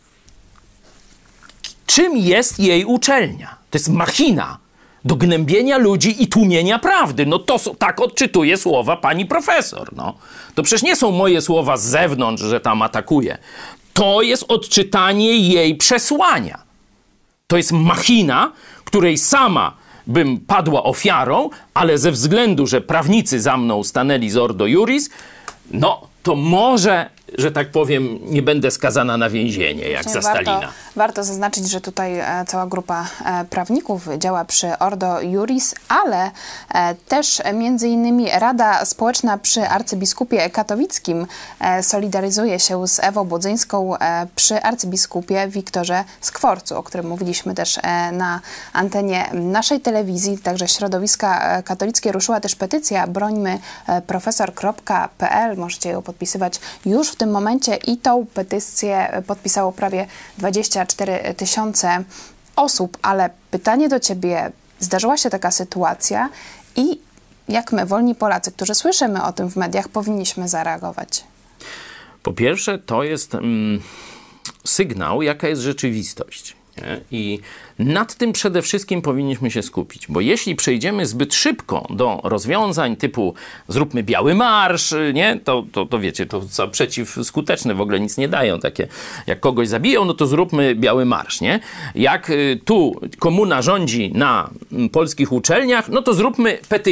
czym jest jej uczelnia. To jest machina do gnębienia ludzi i tłumienia prawdy. No to tak odczytuje słowa pani profesor. No. To przecież nie są moje słowa z zewnątrz, że tam atakuje. To jest odczytanie jej przesłania. To jest machina, której sama bym padła ofiarą, ale ze względu, że prawnicy za mną stanęli z Ordo Juris, no to może, że tak powiem, nie będę skazana na więzienie, jak za Stalina. Warto zaznaczyć, że tutaj cała grupa prawników działa przy Ordo Juris, ale też między innymi Rada Społeczna przy arcybiskupie katowickim solidaryzuje się z Ewą Budzyńską przy arcybiskupie Wiktorze Skworcu, o którym mówiliśmy też na antenie naszej telewizji. Także środowiska katolickie ruszyła też petycja brońmyprofesor.pl. Możecie ją podpisywać już w tym momencie i tą petycję podpisało prawie 24 000 osób. Ale pytanie do ciebie, zdarzyła się taka sytuacja i jak my, wolni Polacy, którzy słyszymy o tym w mediach, powinniśmy zareagować? Po pierwsze, to jest sygnał, jaka jest rzeczywistość. Nie? I nad tym przede wszystkim powinniśmy się skupić, bo jeśli przejdziemy zbyt szybko do rozwiązań typu zróbmy biały marsz, nie? To wiecie, to przeciwskuteczne, w ogóle nic nie dają. Takie, jak kogoś zabiją, no to zróbmy biały marsz, nie? Jak tu komuna rządzi na polskich uczelniach, no to zróbmy petycję.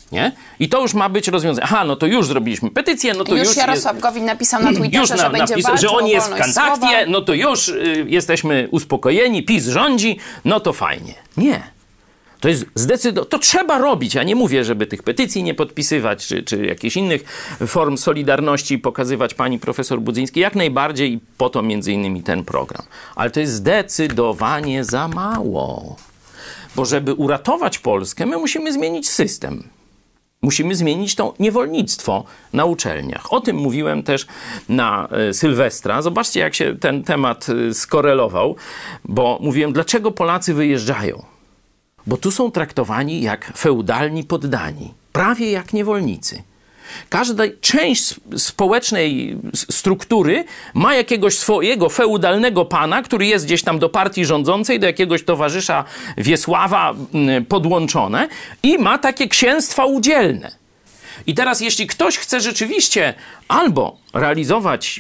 Nie? I to już ma być rozwiązane. Aha, no to już zrobiliśmy petycję, no to już Jarosław Gowin napisał na Twitterze, że będzie walczył że on jest w wolność kontakcie, słowa. no to już jesteśmy uspokojeni, PiS rządzi, no to fajnie. Nie. To jest to trzeba robić. Ja nie mówię, żeby tych petycji nie podpisywać, czy jakichś innych form solidarności pokazywać pani profesor Budzyńskiej. Jak najbardziej i po to między innymi ten program. Ale to jest zdecydowanie za mało. Bo żeby uratować Polskę, my musimy zmienić system. Musimy zmienić to niewolnictwo na uczelniach. O tym mówiłem też na Sylwestra. Zobaczcie, jak się ten temat skorelował, bo mówiłem, dlaczego Polacy wyjeżdżają. Bo tu są traktowani jak feudalni poddani, prawie jak niewolnicy. Każda część społecznej struktury ma jakiegoś swojego feudalnego pana, który jest gdzieś tam do partii rządzącej, do jakiegoś towarzysza Wiesława podłączone i ma takie księstwa udzielne. I teraz jeśli ktoś chce rzeczywiście albo realizować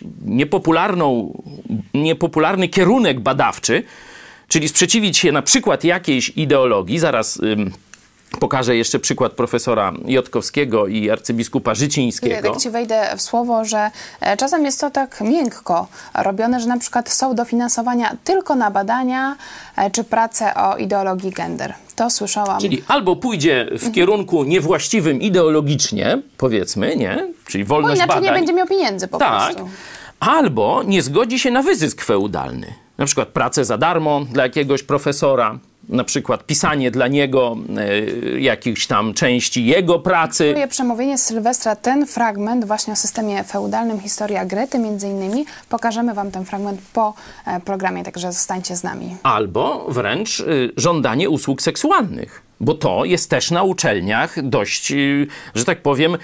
niepopularny kierunek badawczy, czyli sprzeciwić się na przykład jakiejś ideologii, zaraz pokażę jeszcze przykład profesora Jotkowskiego i arcybiskupa Życińskiego. Tak ci wejdę w słowo, że czasem jest to tak miękko robione, że na przykład są dofinansowania tylko na badania czy pracę o ideologii gender. To słyszałam. Czyli albo pójdzie w kierunku niewłaściwym ideologicznie, powiedzmy, nie? Czyli wolność inaczej badań. nie będzie miał pieniędzy po prostu. Albo nie zgodzi się na wyzysk feudalny. Na przykład pracę za darmo dla jakiegoś profesora, na przykład pisanie dla niego jakichś tam części jego pracy. Moje przemówienie z Sylwestra, ten fragment właśnie o systemie feudalnym, historia Grety między innymi, pokażemy wam ten fragment po programie, także zostańcie z nami. Albo wręcz żądanie usług seksualnych, bo to jest też na uczelniach dość, że tak powiem,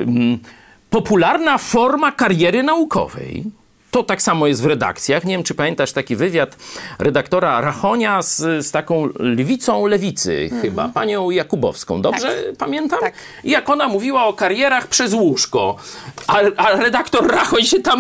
popularna forma kariery naukowej. To tak samo jest w redakcjach. Nie wiem, czy pamiętasz taki wywiad redaktora Rachonia z taką lwicą lewicy chyba, panią Jakubowską. Dobrze pamiętam? Tak. I jak ona mówiła o karierach przez łóżko, a redaktor Rachoń się tam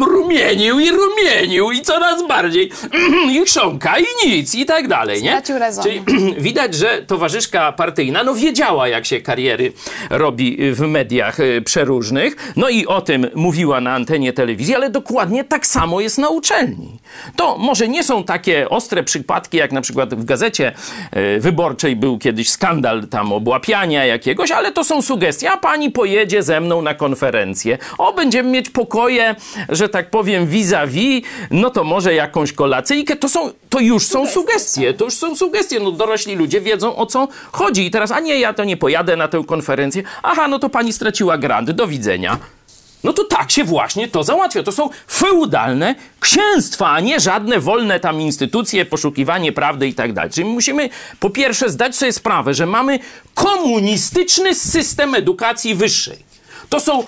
rumienił i coraz bardziej i chrząka i nic i tak dalej. Nie? Stracił rezon. Czyli widać, że towarzyszka partyjna wiedziała, jak się kariery robi w mediach przeróżnych. No i o tym mówiła na antenie telewizji, ale dokładnie tak samo jest na uczelni. To może nie są takie ostre przypadki, jak na przykład w Gazecie Wyborczej był kiedyś skandal tam obłapiania jakiegoś, ale to są sugestie. A pani pojedzie ze mną na konferencję. Będziemy mieć pokoje, że tak powiem, vis-a-vis, no to może jakąś kolacyjkę. To już są sugestie. To już są sugestie. No dorośli ludzie wiedzą, o co chodzi. I teraz, a nie, ja to nie pojadę na tę konferencję. Aha, no to pani straciła grant. Do widzenia. No to tak się właśnie to załatwia. To są feudalne księstwa, a nie żadne wolne tam instytucje, poszukiwanie prawdy i tak dalej. Czyli musimy po pierwsze zdać sobie sprawę, że mamy komunistyczny system edukacji wyższej. To są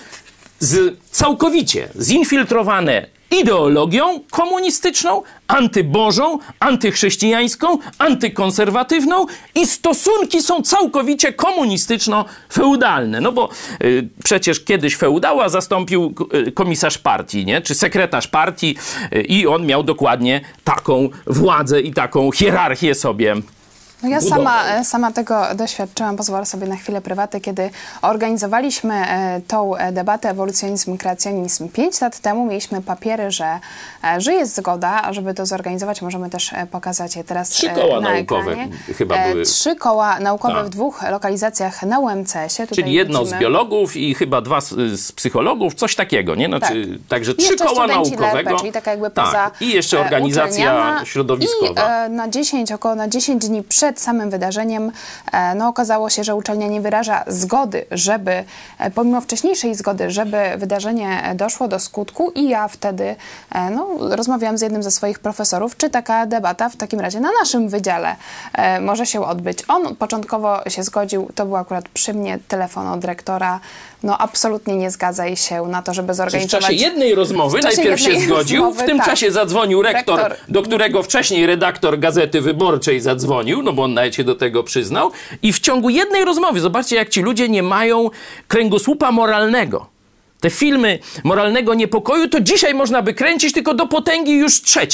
całkowicie zinfiltrowane ideologią komunistyczną, antybożą, antychrześcijańską, antykonserwatywną i stosunki są całkowicie komunistyczno-feudalne. No bo przecież kiedyś feudała zastąpił komisarz partii, nie? Czy sekretarz partii i on miał dokładnie taką władzę i taką hierarchię sobie. No ja sama tego doświadczyłam, pozwolę sobie na chwilę prywaty, kiedy organizowaliśmy tą debatę ewolucjonizm, kreacjonizm 5 lat temu. Mieliśmy papiery, że jest zgoda, żeby to zorganizować. Możemy też pokazać je teraz 3 koła na naukowe ekranie. chyba były. 3 koła naukowe w 2 lokalizacjach na UMCS-ie. Czyli jedno z biologów i chyba 2 z psychologów, coś takiego, nie? Znaczy, także 3 koła naukowego. LRP, czyli taka jakby poza I jeszcze organizacja środowiskowa. I około na 10 dni przed samym wydarzeniem okazało się, że uczelnia nie wyraża zgody, żeby, pomimo wcześniejszej zgody, żeby wydarzenie doszło do skutku i ja wtedy rozmawiałam z jednym ze swoich profesorów, czy taka debata w takim razie na naszym wydziale może się odbyć. On początkowo się zgodził, to był akurat przy mnie telefon od rektora, absolutnie nie zgadza się na to, żeby zorganizować... W czasie jednej rozmowy najpierw się zgodził, w tym czasie zadzwonił rektor, do którego wcześniej redaktor Gazety Wyborczej zadzwonił, bo on nawet się do tego przyznał. I w ciągu jednej rozmowy, zobaczcie, jak ci ludzie nie mają kręgosłupa moralnego. Te filmy moralnego niepokoju to dzisiaj można by kręcić tylko do potęgi już 3.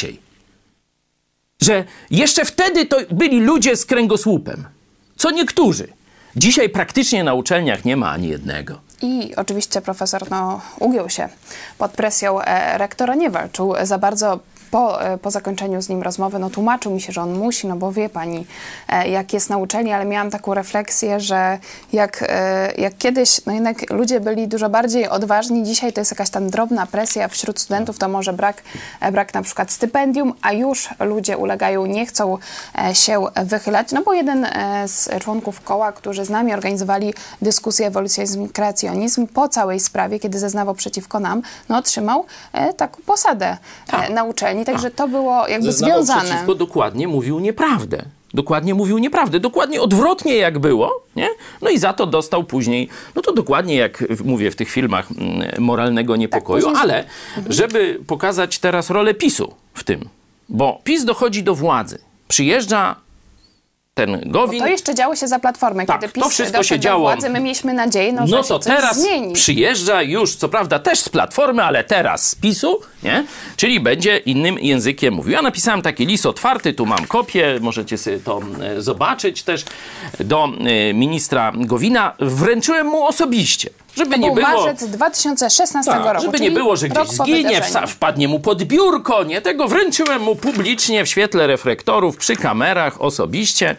Że jeszcze wtedy to byli ludzie z kręgosłupem. Co niektórzy. Dzisiaj praktycznie na uczelniach nie ma ani jednego. I oczywiście profesor ugiął się pod presją rektora, nie walczył za bardzo. Po zakończeniu z nim rozmowy, tłumaczył mi się, że on musi, bo wie pani, jak jest na uczelni, ale miałam taką refleksję, że jak kiedyś, jednak ludzie byli dużo bardziej odważni, dzisiaj to jest jakaś tam drobna presja wśród studentów, to może brak na przykład stypendium, a już ludzie ulegają, nie chcą się wychylać, bo jeden z członków koła, którzy z nami organizowali dyskusję ewolucjonizm, kreacjonizm, po całej sprawie, kiedy zeznawał przeciwko nam, otrzymał taką posadę na uczelni. Także to było jakby związane. Przeciwko, dokładnie mówił nieprawdę. Dokładnie odwrotnie jak było, nie? No i za to dostał później, to dokładnie jak mówię w tych filmach, moralnego niepokoju, tak, ale żeby pokazać teraz rolę PiS-u w tym, bo PiS dochodzi do władzy, przyjeżdża ten Gowin. Bo to jeszcze działo się za Platformę, tak, kiedy PiS to wszystko się do działo. władzy, my mieliśmy nadzieję, że to się coś teraz zmieni. Przyjeżdża już, co prawda też z Platformy, ale teraz z PiS-u, nie? Czyli będzie innym językiem mówił. Ja napisałem taki list otwarty, tu mam kopię, możecie sobie to zobaczyć też, do ministra Gowina. Wręczyłem mu osobiście. Żeby nie było marzec 2016 roku. Żeby nie było, że gdzieś zginie, wpadnie mu pod biurko, nie? Tego wręczyłem mu publicznie w świetle reflektorów, przy kamerach, osobiście.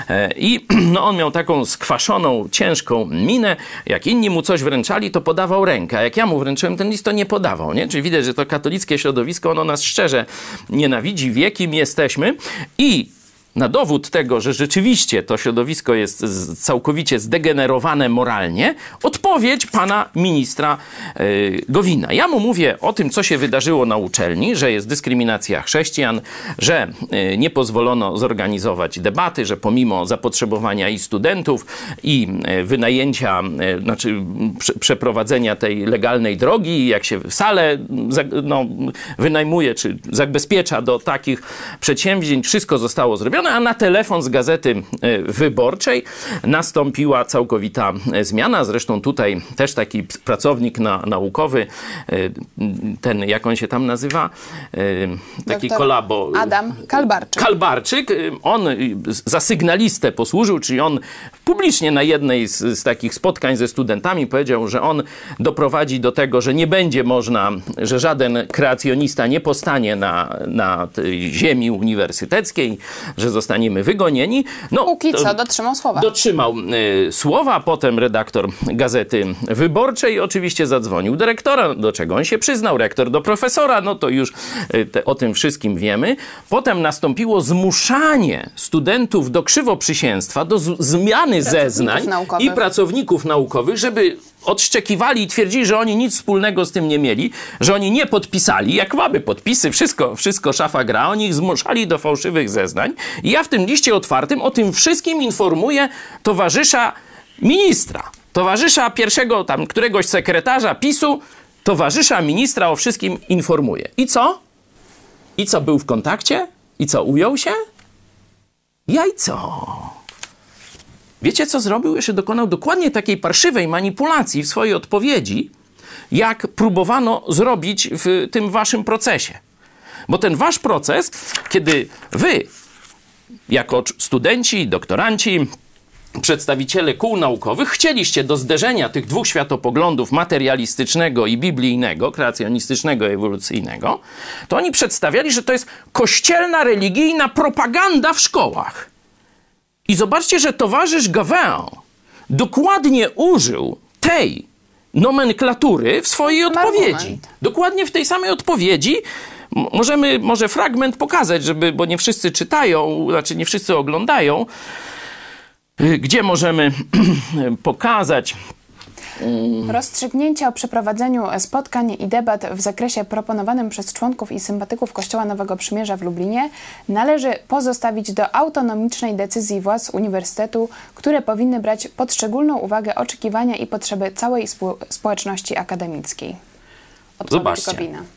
I on miał taką skwaszoną, ciężką minę. Jak inni mu coś wręczali, to podawał rękę. A jak ja mu wręczyłem ten list, to nie podawał, nie? Czyli widać, że to katolickie środowisko, ono nas szczerze nienawidzi, wie, kim jesteśmy. I na dowód tego, że rzeczywiście to środowisko jest całkowicie zdegenerowane moralnie, odpowiedź pana ministra Gowina. Ja mu mówię o tym, co się wydarzyło na uczelni, że jest dyskryminacja chrześcijan, że nie pozwolono zorganizować debaty, że pomimo zapotrzebowania i studentów, i wynajęcia, przeprowadzenia tej legalnej drogi, jak się salę wynajmuje, czy zabezpiecza do takich przedsięwzięć, wszystko zostało zrobione, a na telefon z Gazety Wyborczej nastąpiła całkowita zmiana. Zresztą tutaj też taki pracownik naukowy, ten, jak on się tam nazywa? Taki kolabo. Adam Kalbarczyk. On za sygnalistę posłużył, czyli on publicznie na jednej z takich spotkań ze studentami powiedział, że on doprowadzi do tego, że nie będzie można, że żaden kreacjonista nie powstanie na tej ziemi uniwersyteckiej, że zostaniemy wygonieni. Póki co dotrzymał słowa. Dotrzymał słowa, potem redaktor Gazety Wyborczej oczywiście zadzwonił do rektora, do czego on się przyznał, rektor do profesora, to już o tym wszystkim wiemy. Potem nastąpiło zmuszanie studentów do krzywoprzysięstwa, do zmiany zeznań i pracowników naukowych, żeby odszczekiwali i twierdzili, że oni nic wspólnego z tym nie mieli, że oni nie podpisali, jak mamy podpisy, wszystko szafa gra, oni ich zmuszali do fałszywych zeznań. I ja w tym liście otwartym o tym wszystkim informuję towarzysza ministra, towarzysza pierwszego, któregoś sekretarza PiS-u, towarzysza ministra o wszystkim informuję. I co? I co, był w kontakcie? I co, ujął się? Jajco. Wiecie, co zrobił? Jeszcze dokonał dokładnie takiej parszywej manipulacji w swojej odpowiedzi, jak próbowano zrobić w tym waszym procesie. Bo ten wasz proces, kiedy wy, jako studenci, doktoranci, przedstawiciele kół naukowych, chcieliście do zderzenia tych dwóch światopoglądów, materialistycznego i biblijnego, kreacjonistycznego i ewolucyjnego, to oni przedstawiali, że to jest kościelna, religijna propaganda w szkołach. I zobaczcie, że towarzysz Gawin dokładnie użył tej nomenklatury w swojej odpowiedzi. Dokładnie w tej samej odpowiedzi. Możemy może fragment pokazać, bo nie wszyscy czytają, nie wszyscy oglądają. Gdzie możemy pokazać? Rozstrzygnięcie o przeprowadzeniu spotkań i debat w zakresie proponowanym przez członków i sympatyków Kościoła Nowego Przymierza w Lublinie należy pozostawić do autonomicznej decyzji władz uniwersytetu, które powinny brać pod szczególną uwagę oczekiwania i potrzeby całej społeczności akademickiej. Zobaczcie.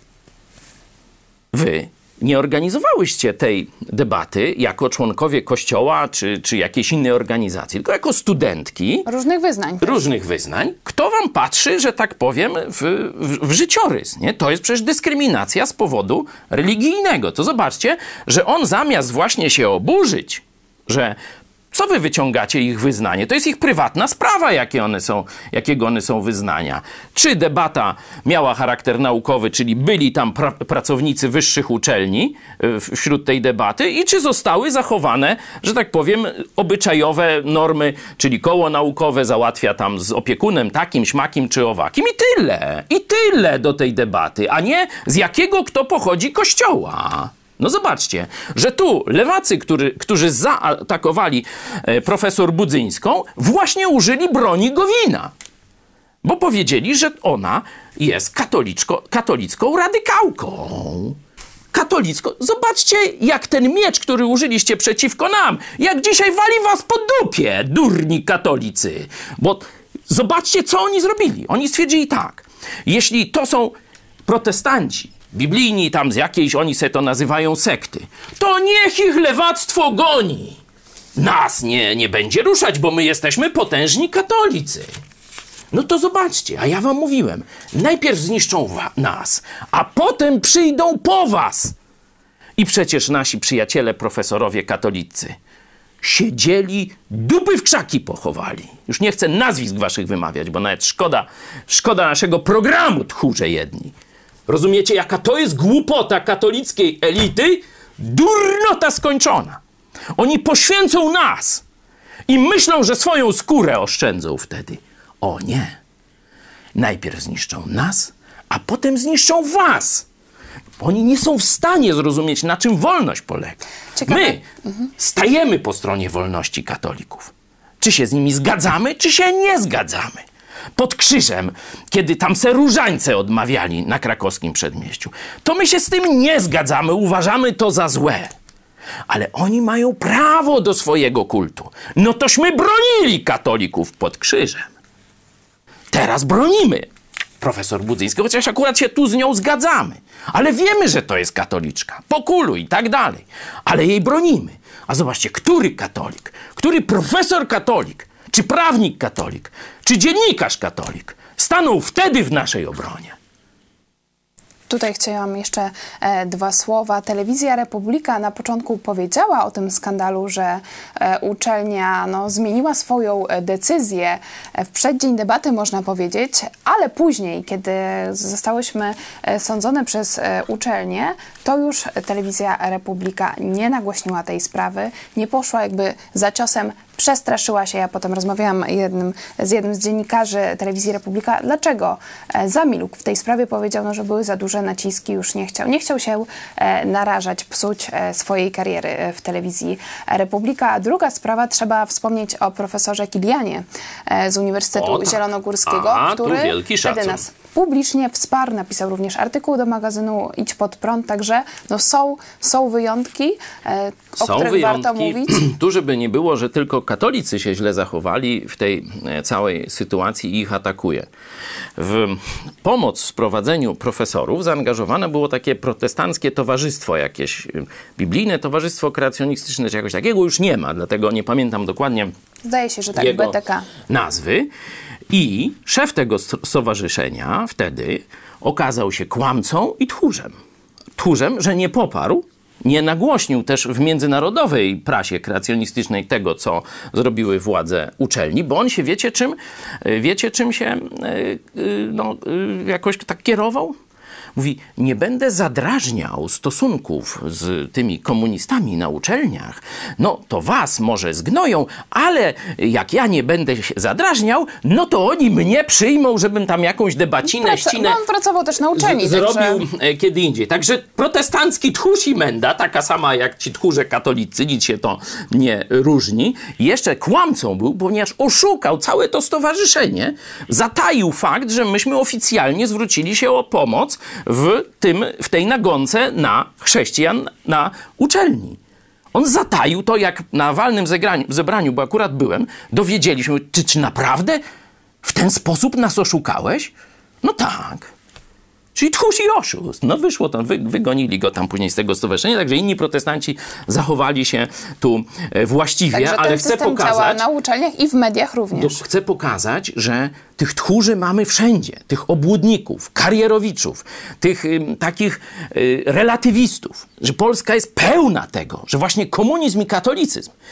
Wy nie organizowałyście tej debaty jako członkowie Kościoła czy jakiejś innej organizacji, tylko jako studentki różnych wyznań. Kto wam patrzy, że tak powiem, w życiorys? Nie? To jest przecież dyskryminacja z powodu religijnego. To zobaczcie, że on zamiast właśnie się oburzyć, że co wy wyciągacie ich wyznanie? To jest ich prywatna sprawa, jakiego one są wyznania. Czy debata miała charakter naukowy, czyli byli tam pracownicy wyższych uczelni wśród tej debaty i czy zostały zachowane, że tak powiem, obyczajowe normy, czyli koło naukowe załatwia tam z opiekunem takim, śmakim czy owakim i tyle do tej debaty, a nie z jakiego kto pochodzi kościoła. No zobaczcie, że tu lewacy, którzy zaatakowali profesor Budzyńską, właśnie użyli broni Gowina. Bo powiedzieli, że ona jest katolicką radykałką. Zobaczcie, jak ten miecz, który użyliście przeciwko nam, jak dzisiaj wali was po dupie, durni katolicy. Bo zobaczcie, co oni zrobili. Oni stwierdzili tak, jeśli to są protestanci, biblijni tam z jakiejś, oni sobie to nazywają sekty, to niech ich lewactwo goni. Nas nie będzie ruszać, bo my jesteśmy potężni katolicy. No to zobaczcie, a ja wam mówiłem, najpierw zniszczą nas, a potem przyjdą po was. I przecież nasi przyjaciele, profesorowie katolicy, siedzieli, dupy w krzaki pochowali. Już nie chcę nazwisk waszych wymawiać, bo nawet szkoda naszego programu, tchórze jedni. Rozumiecie, jaka to jest głupota katolickiej elity? Durnota skończona. Oni poświęcą nas i myślą, że swoją skórę oszczędzą wtedy. O nie. Najpierw zniszczą nas, a potem zniszczą was. Oni nie są w stanie zrozumieć, na czym wolność polega. Ciekawe. My stajemy po stronie wolności katolików. Czy się z nimi zgadzamy, czy się nie zgadzamy. Pod krzyżem, kiedy tam se różańce odmawiali na krakowskim przedmieściu, to my się z tym nie zgadzamy, uważamy to za złe. Ale oni mają prawo do swojego kultu. No tośmy bronili katolików pod krzyżem. Teraz bronimy profesor Budzyńską, chociaż akurat się tu z nią zgadzamy. Ale wiemy, że to jest katoliczka. Pokulu i tak dalej. Ale jej bronimy. A zobaczcie, który katolik, który profesor katolik, czy prawnik katolik, czy dziennikarz katolik stanął wtedy w naszej obronie? Tutaj chciałam jeszcze dwa słowa. Telewizja Republika na początku powiedziała o tym skandalu, że uczelnia zmieniła swoją decyzję w przeddzień debaty, można powiedzieć, ale później, kiedy zostałyśmy sądzone przez uczelnię, to już Telewizja Republika nie nagłośniła tej sprawy, nie poszła jakby za ciosem, przestraszyła się. Ja potem rozmawiałam z jednym z dziennikarzy Telewizji Republika, dlaczego zamilkł w tej sprawie, powiedział, że były za duże naciski, już nie chciał się narażać, psuć swojej kariery w Telewizji Republika. A druga sprawa, trzeba wspomnieć o profesorze Kilianie z Uniwersytetu Zielonogórskiego, który wtedy nas publicznie wsparł, napisał również artykuł do magazynu Idź Pod Prąd, także są wyjątki, o których warto mówić. Tu, żeby nie było, że tylko katolicy się źle zachowali w tej całej sytuacji i ich atakuje. W pomoc w sprowadzeniu profesorów zaangażowane było takie protestanckie towarzystwo jakieś, biblijne towarzystwo kreacjonistyczne, czy jakoś takiego już nie ma, dlatego nie pamiętam dokładnie Zdaje się, że tak, jego BTK. nazwy. I szef tego stowarzyszenia wtedy okazał się kłamcą i tchórzem. Tchórzem, że nie poparł, nie nagłośnił też w międzynarodowej prasie kreacjonistycznej tego, co zrobiły władze uczelni, bo on się, wiecie czym się jakoś tak kierował? Mówi, nie będę zadrażniał stosunków z tymi komunistami na uczelniach. No to was może zgnoją, ale jak ja nie będę się zadrażniał, no to oni mnie przyjmą, żebym tam jakąś debacinę, ścinę... On pracował też na uczelni. Zrobił kiedy indziej. Także protestancki tchórz i menda, taka sama jak ci tchórze katolicy, nic się to nie różni. Jeszcze kłamcą był, ponieważ oszukał całe to stowarzyszenie, zataił fakt, że myśmy oficjalnie zwrócili się o pomoc w tej nagonce na chrześcijan na uczelni. On zataił to, jak na walnym zebraniu, bo akurat byłem, dowiedzieliśmy, czy naprawdę w ten sposób nas oszukałeś? No tak. Czyli tchórz i oszust. No wyszło to, wygonili go tam później z tego stowarzyszenia, także inni protestanci zachowali się tu właściwie, także ale chcę pokazać... działa na uczelniach i w mediach również. Chcę pokazać, że tych tchórzy mamy wszędzie. Tych obłudników, karierowiczów, tych takich relatywistów, że Polska jest pełna tego, że właśnie komunizm i katolicyzm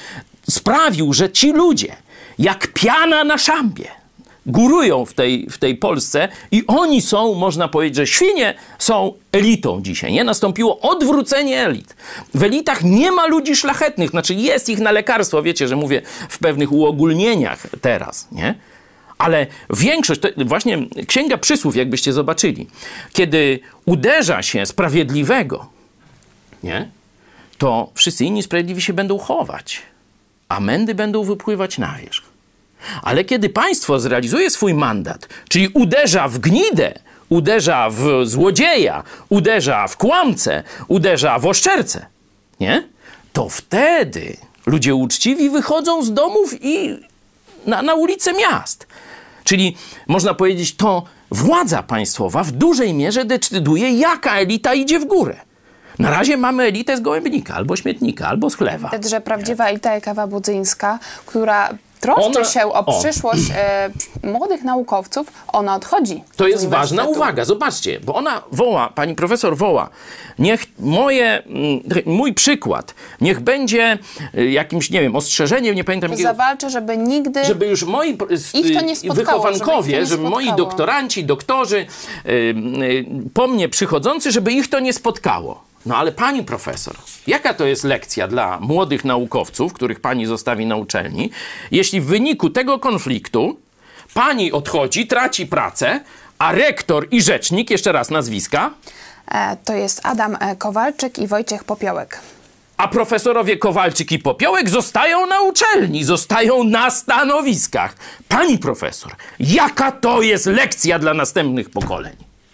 sprawił, że ci ludzie, jak piana na szambie, górują w tej Polsce i oni są, można powiedzieć, że świnie są elitą dzisiaj, nie? Nastąpiło odwrócenie elit. W elitach nie ma ludzi szlachetnych, znaczy jest ich na lekarstwo, wiecie, że mówię w pewnych uogólnieniach teraz, nie? Ale większość, to właśnie Księga Przysłów, jakbyście zobaczyli, kiedy uderza się sprawiedliwego, nie? To wszyscy inni sprawiedliwi się będą chować, a mędy będą wypływać na wierzch. Ale kiedy państwo zrealizuje swój mandat, czyli uderza w gnidę, uderza w złodzieja, uderza w kłamcę, uderza w oszczercę, nie? To wtedy ludzie uczciwi wychodzą z domów i na ulice miast. Czyli można powiedzieć, to władza państwowa w dużej mierze decyduje, jaka elita idzie w górę. Na razie mamy elitę z Gołębnika, albo Śmietnika, albo z Chlewa. Widać, że prawdziwa elita jak Ewa Budzyńska, która troszczy się o przyszłość młodych naukowców, ona odchodzi. To jest ważna uwaga, zobaczcie, bo ona woła, pani profesor woła, niech mój przykład, niech będzie jakimś, nie wiem, ostrzeżeniem, nie pamiętam jakiego. Zawalczę, żeby nigdy żeby już moi wychowankowie, żeby moi doktoranci, doktorzy po mnie przychodzący, żeby ich to nie spotkało. No ale pani profesor, jaka to jest lekcja dla młodych naukowców, których pani zostawi na uczelni, jeśli w wyniku tego konfliktu pani odchodzi, traci pracę, a rektor i rzecznik, jeszcze raz nazwiska? To jest Adam Kowalczyk i Wojciech Popiołek. A profesorowie Kowalczyk i Popiołek zostają na uczelni, zostają na stanowiskach. Pani profesor, jaka to jest lekcja dla następnych pokoleń?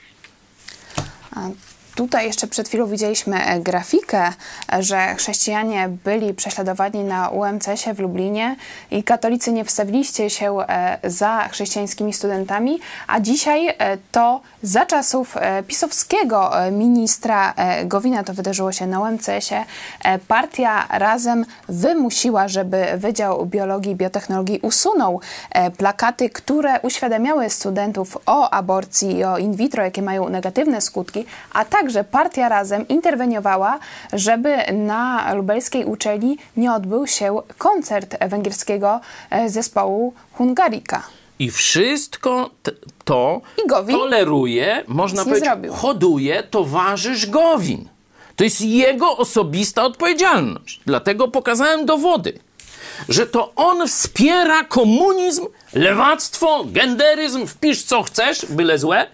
Tutaj jeszcze przed chwilą widzieliśmy grafikę, że chrześcijanie byli prześladowani na UMCS-ie w Lublinie i katolicy nie wstawiliście się za chrześcijańskimi studentami, a dzisiaj to za czasów pisowskiego ministra Gowina, to wydarzyło się na UMCS-ie, partia Razem wymusiła, żeby Wydział Biologii i Biotechnologii usunął plakaty, które uświadamiały studentów o aborcji i o in vitro, jakie mają negatywne skutki, a także partia Razem interweniowała, żeby na lubelskiej uczelni nie odbył się koncert węgierskiego zespołu Hungarika. I wszystko to toleruje, można powiedzieć, hoduje towarzysz Gowin. To jest jego osobista odpowiedzialność. Dlatego pokazałem dowody, że to on wspiera komunizm, lewactwo, genderyzm, wpisz co chcesz, byle złe,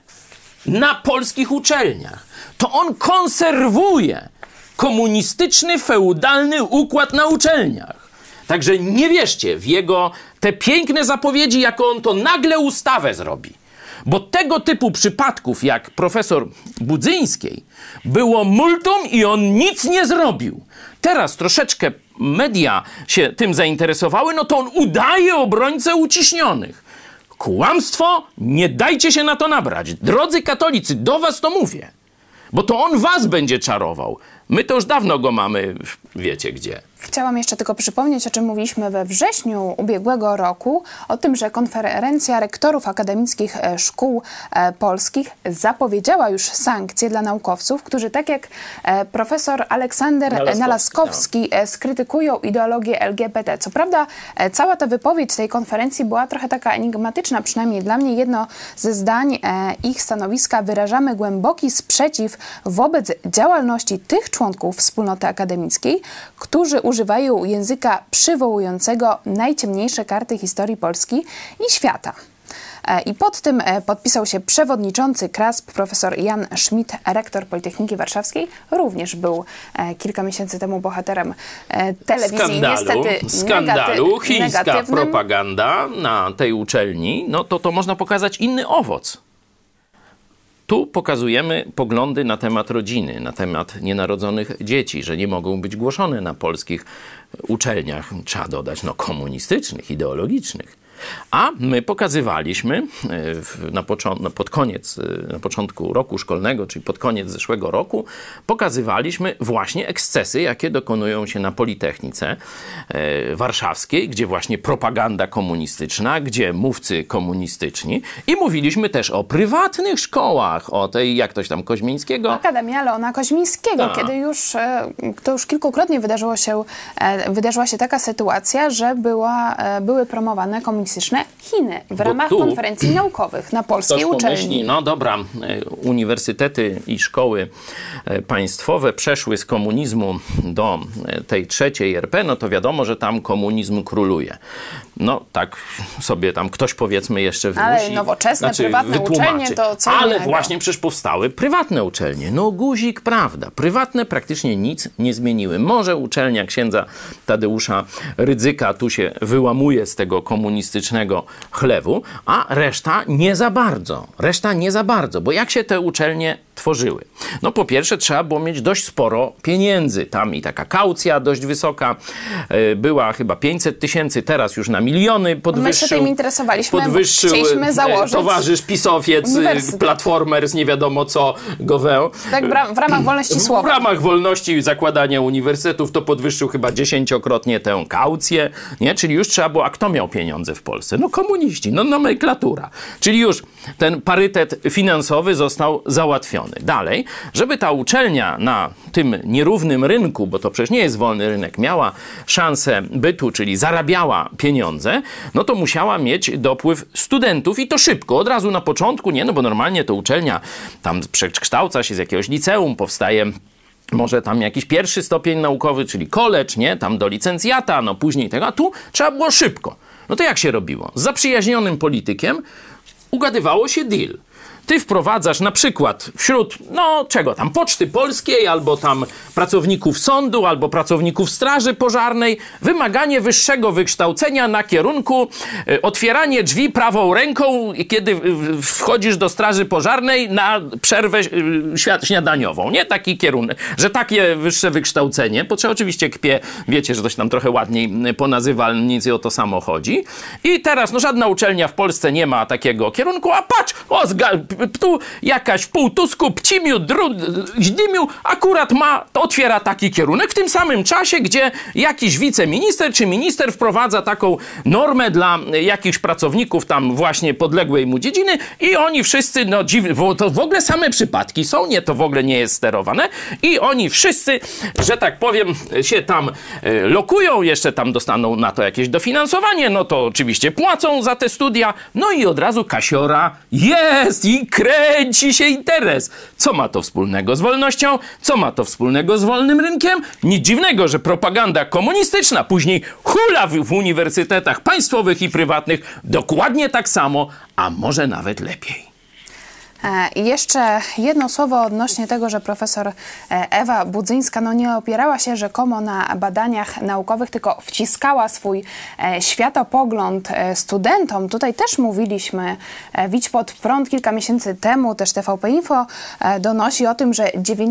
na polskich uczelniach. To on konserwuje komunistyczny, feudalny układ na uczelniach. Także nie wierzcie w jego te piękne zapowiedzi, jako on to nagle ustawę zrobi. Bo tego typu przypadków, jak profesor Budzyńskiej, było multum i on nic nie zrobił. Teraz troszeczkę media się tym zainteresowały, no to on udaje obrońcę uciśnionych. Kłamstwo, nie dajcie się na to nabrać. Drodzy katolicy, do was to mówię. Bo to on was będzie czarował. My to już dawno go mamy, wiecie gdzie. Chciałam jeszcze tylko przypomnieć, o czym mówiliśmy we wrześniu ubiegłego roku, o tym, że konferencja rektorów akademickich szkół polskich zapowiedziała już sankcje dla naukowców, którzy tak jak profesor Aleksander Nalaskowski skrytykują ideologię LGBT. Co prawda cała ta wypowiedź tej konferencji była trochę taka enigmatyczna, przynajmniej dla mnie. Jedno ze zdań ich stanowiska: wyrażamy głęboki sprzeciw wobec działalności tych członków wspólnoty akademickiej, którzy używają języka przywołującego najciemniejsze karty historii Polski i świata. I pod tym podpisał się przewodniczący KRASP, profesor Jan Schmidt, rektor Politechniki Warszawskiej. Również był kilka miesięcy temu bohaterem telewizji. Skandalu, chińska propaganda na tej uczelni, no to można pokazać inny owoc. Tu pokazujemy poglądy na temat rodziny, na temat nienarodzonych dzieci, że nie mogą być głoszone na polskich uczelniach, trzeba dodać, komunistycznych, ideologicznych. A my pokazywaliśmy na początku roku szkolnego, czyli pod koniec zeszłego roku, pokazywaliśmy właśnie ekscesy, jakie dokonują się na Politechnice Warszawskiej, gdzie właśnie propaganda komunistyczna, gdzie mówcy komunistyczni i mówiliśmy też o prywatnych szkołach, o tej, jak ktoś tam, Koźmińskiego. Akademia Leona Koźmińskiego, kiedy to już kilkukrotnie wydarzyła się taka sytuacja, że były promowane komunistyczne Chiny w ramach konferencji naukowych na polskiej uczelni. No dobra, uniwersytety i szkoły państwowe przeszły z komunizmu do tej trzeciej RP, no to wiadomo, że tam komunizm króluje. No tak sobie tam ktoś, powiedzmy, jeszcze wmusi. Ale nowoczesne, prywatne uczelnie to co Ale innego. właśnie przecież powstały prywatne uczelnie. No guzik, prawda. Prywatne praktycznie nic nie zmieniły. Może uczelnia księdza Tadeusza Rydzyka tu się wyłamuje z tego komunistycznego chlewu, a reszta nie za bardzo. Bo jak się te uczelnie tworzyły? No po pierwsze trzeba było mieć dość sporo pieniędzy. Tam i taka kaucja dość wysoka była, chyba 500 000, teraz już na miliony podwyższył. My się tym interesowaliśmy, bo chcieliśmy założyć towarzysz pisowiec, platformers, nie wiadomo co, Gowin. Tak w ramach wolności słowa. W ramach wolności zakładania uniwersytetów to podwyższył chyba 10-krotnie tę kaucję, nie? Czyli już trzeba było, a kto miał pieniądze w Polsce? No komuniści, no nomenklatura. Czyli już ten parytet finansowy został załatwiony. Dalej, żeby ta uczelnia na tym nierównym rynku, bo to przecież nie jest wolny rynek, miała szansę bytu, czyli zarabiała pieniądze, no to musiała mieć dopływ studentów i to szybko, od razu na początku, nie? No bo normalnie to uczelnia tam przekształca się z jakiegoś liceum, powstaje może tam jakiś pierwszy stopień naukowy, czyli college, nie? Tam do licencjata, no później tego, a tu trzeba było szybko. No to jak się robiło? Z zaprzyjaźnionym politykiem ugadywało się deal. Ty wprowadzasz na przykład wśród, no czego tam, Poczty Polskiej, albo tam pracowników sądu, albo pracowników straży pożarnej, wymaganie wyższego wykształcenia na kierunku otwieranie drzwi prawą ręką, kiedy wchodzisz do straży pożarnej na przerwę śniadaniową. Nie taki kierunek, że takie wyższe wykształcenie, bo trzeba oczywiście kpie, wiecie, że coś tam trochę ładniej ponazywa, nic o to samo chodzi. I teraz, no żadna uczelnia w Polsce nie ma takiego kierunku, a patrz, tu jakaś w Półtusku, Pcimiu, Źdymiu akurat otwiera taki kierunek w tym samym czasie, gdzie jakiś wiceminister czy minister wprowadza taką normę dla jakichś pracowników tam właśnie podległej mu dziedziny i oni wszyscy, no dziwne, to w ogóle same przypadki są, nie, to w ogóle nie jest sterowane i oni wszyscy, że tak powiem, się tam lokują, jeszcze tam dostaną na to jakieś dofinansowanie, no to oczywiście płacą za te studia, no i od razu kasiora jest i kręci się interes. Co ma to wspólnego z wolnością? Co ma to wspólnego z wolnym rynkiem? Nic dziwnego, że propaganda komunistyczna później hula w uniwersytetach państwowych i prywatnych dokładnie tak samo, a może nawet lepiej. I jeszcze jedno słowo odnośnie tego, że profesor Ewa Budzyńska nie opierała się rzekomo na badaniach naukowych, tylko wciskała swój światopogląd studentom. Tutaj też mówiliśmy, Widź pod prąd kilka miesięcy temu, też TVP Info donosi o tym, że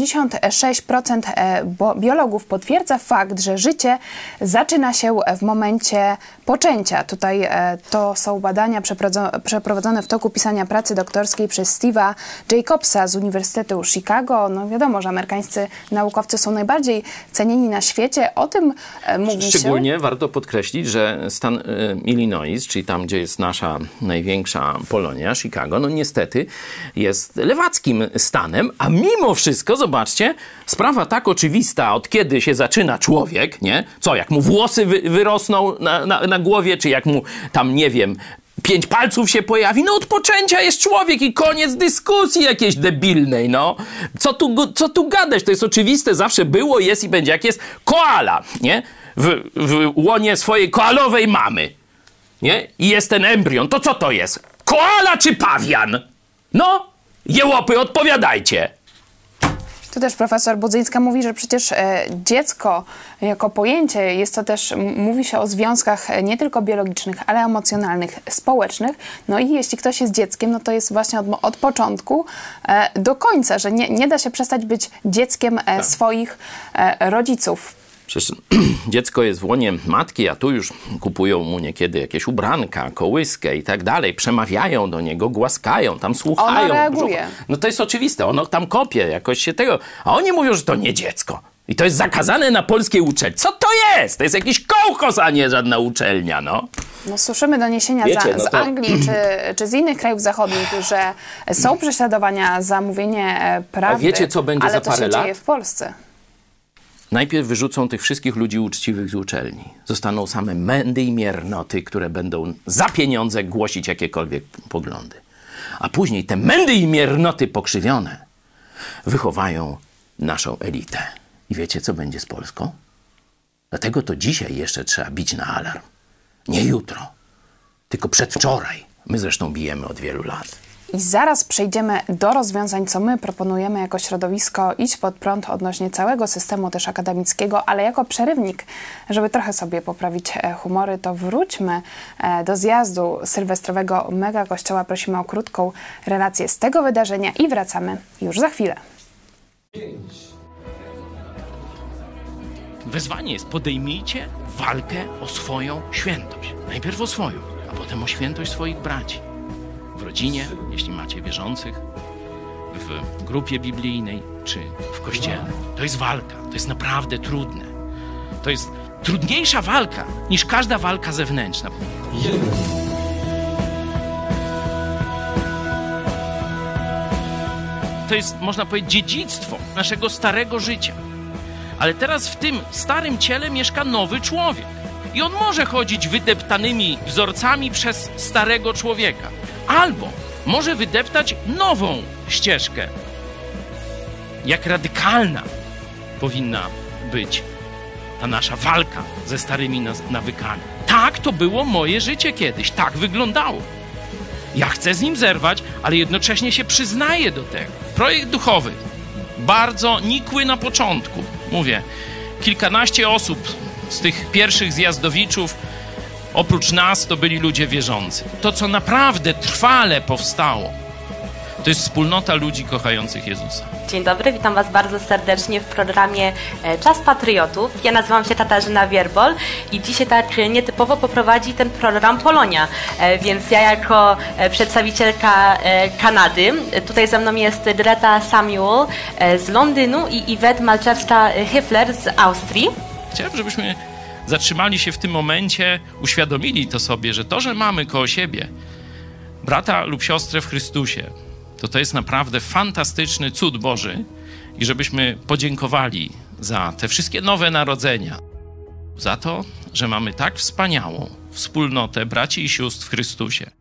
96% biologów potwierdza fakt, że życie zaczyna się w momencie poczęcia. Tutaj to są badania przeprowadzone w toku pisania pracy doktorskiej przez Steve'a Jacobsa z Uniwersytetu Chicago. No wiadomo, że amerykańscy naukowcy są najbardziej cenieni na świecie. O tym mówi się. Szczególnie warto podkreślić, że stan Illinois, czyli tam, gdzie jest nasza największa Polonia, Chicago, no niestety jest lewackim stanem, a mimo wszystko, zobaczcie, sprawa tak oczywista, od kiedy się zaczyna człowiek, nie? Co, jak mu włosy wyrosną na głowie, czy jak mu tam, nie wiem, 5 palców się pojawi, no od poczęcia jest człowiek i koniec dyskusji jakiejś debilnej, no. Co tu gadać? To jest oczywiste, zawsze było, jest i będzie. Jak jest koala, nie? W łonie swojej koalowej mamy, nie? I jest ten embrion, to co to jest? Koala czy pawian? No, jełopy, odpowiadajcie. Tu też profesor Budzyńska mówi, że przecież dziecko jako pojęcie jest to też, mówi się o związkach nie tylko biologicznych, ale emocjonalnych, społecznych. No i jeśli ktoś jest dzieckiem, no to jest właśnie od początku do końca, że nie da się przestać być dzieckiem swoich rodziców. Przecież dziecko jest w łonie matki, a tu już kupują mu niekiedy jakieś ubranka, kołyskę i tak dalej. Przemawiają do niego, głaskają, tam słuchają. Ono reaguje. No to jest oczywiste, ono tam kopie jakoś się tego. A oni mówią, że to nie dziecko. I to jest zakazane na polskiej uczelni. Co to jest? To jest jakiś kołchoz, a nie żadna uczelnia, no. No, słyszymy doniesienia z Anglii czy z innych krajów zachodnich, że są prześladowania za mówienie prawdy, A wiecie, co będzie ale za to parę się lat? dzieje w Polsce. Najpierw wyrzucą tych wszystkich ludzi uczciwych z uczelni. Zostaną same mędy i miernoty, które będą za pieniądze głosić jakiekolwiek poglądy. A później te mędy i miernoty pokrzywione wychowają naszą elitę. I wiecie, co będzie z Polską? Dlatego to dzisiaj jeszcze trzeba bić na alarm. Nie jutro, tylko przedwczoraj. My zresztą bijemy od wielu lat. I zaraz przejdziemy do rozwiązań, co my proponujemy jako środowisko Idź Pod Prąd odnośnie całego systemu też akademickiego, ale jako przerywnik, żeby trochę sobie poprawić humory, to wróćmy do zjazdu sylwestrowego Mega Kościoła. Prosimy o krótką relację z tego wydarzenia i wracamy już za chwilę. Wezwanie jest: podejmijcie walkę o swoją świętość. Najpierw o swoją, a potem o świętość swoich braci. W rodzinie, jeśli macie wierzących, w grupie biblijnej czy w kościele. To jest walka, to jest naprawdę trudne. To jest trudniejsza walka niż każda walka zewnętrzna. To jest, można powiedzieć, dziedzictwo naszego starego życia. Ale teraz w tym starym ciele mieszka nowy człowiek. I on może chodzić wydeptanymi wzorcami przez starego człowieka. Albo może wydeptać nową ścieżkę. Jak radykalna powinna być ta nasza walka ze starymi nawykami. Tak to było moje życie kiedyś. Tak wyglądało. Ja chcę z nim zerwać, ale jednocześnie się przyznaję do tego. Projekt duchowy. Bardzo nikły na początku. Mówię, kilkanaście osób z tych pierwszych zjazdowiczów, oprócz nas, to byli ludzie wierzący. To, co naprawdę trwale powstało, to jest wspólnota ludzi kochających Jezusa. Dzień dobry, witam Was bardzo serdecznie w programie Czas Patriotów. Ja nazywam się Katarzyna Wierbol i dzisiaj tak nietypowo poprowadzi ten program Polonia. Więc ja jako przedstawicielka Kanady, tutaj ze mną jest Greta Samuel z Londynu i Iwet Malczewska-Hyfler z Austrii. Chciałem, żebyśmy zatrzymali się w tym momencie, uświadomili to sobie, że to, że mamy koło siebie brata lub siostrę w Chrystusie, to jest naprawdę fantastyczny cud Boży i żebyśmy podziękowali za te wszystkie nowe narodzenia, za to, że mamy tak wspaniałą wspólnotę braci i sióstr w Chrystusie.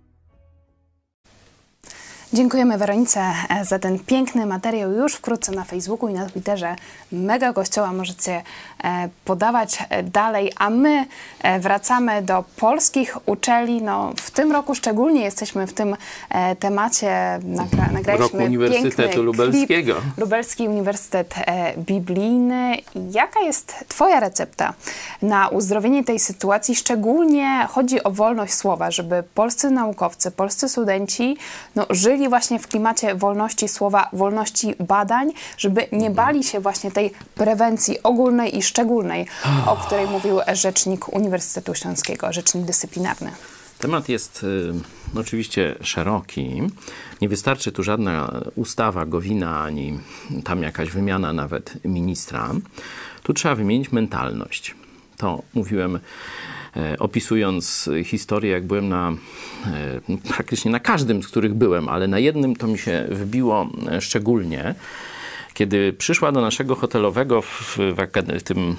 Dziękujemy Weronice za ten piękny materiał. Już wkrótce na Facebooku i na Twitterze Mega Kościoła możecie podawać dalej, a my wracamy do polskich uczelni. No, w tym roku szczególnie jesteśmy w tym temacie. Nagraliśmy Roku Uniwersytetu Lubelskiego. Klip, Lubelski Uniwersytet Biblijny. Jaka jest Twoja recepta na uzdrowienie tej sytuacji? Szczególnie chodzi o wolność słowa, żeby polscy naukowcy, polscy studenci żyli właśnie w klimacie wolności słowa, wolności badań, żeby nie bali się właśnie tej prewencji ogólnej i szczególnej, o której mówił rzecznik Uniwersytetu Śląskiego, rzecznik dyscyplinarny. Temat jest oczywiście szeroki. Nie wystarczy tu żadna ustawa Gowina, ani tam jakaś wymiana nawet ministra. Tu trzeba wymienić mentalność. To mówiłem, opisując historię, jak byłem praktycznie na każdym, z których byłem, ale na jednym to mi się wybiło szczególnie, kiedy przyszła do naszego hotelowego w tym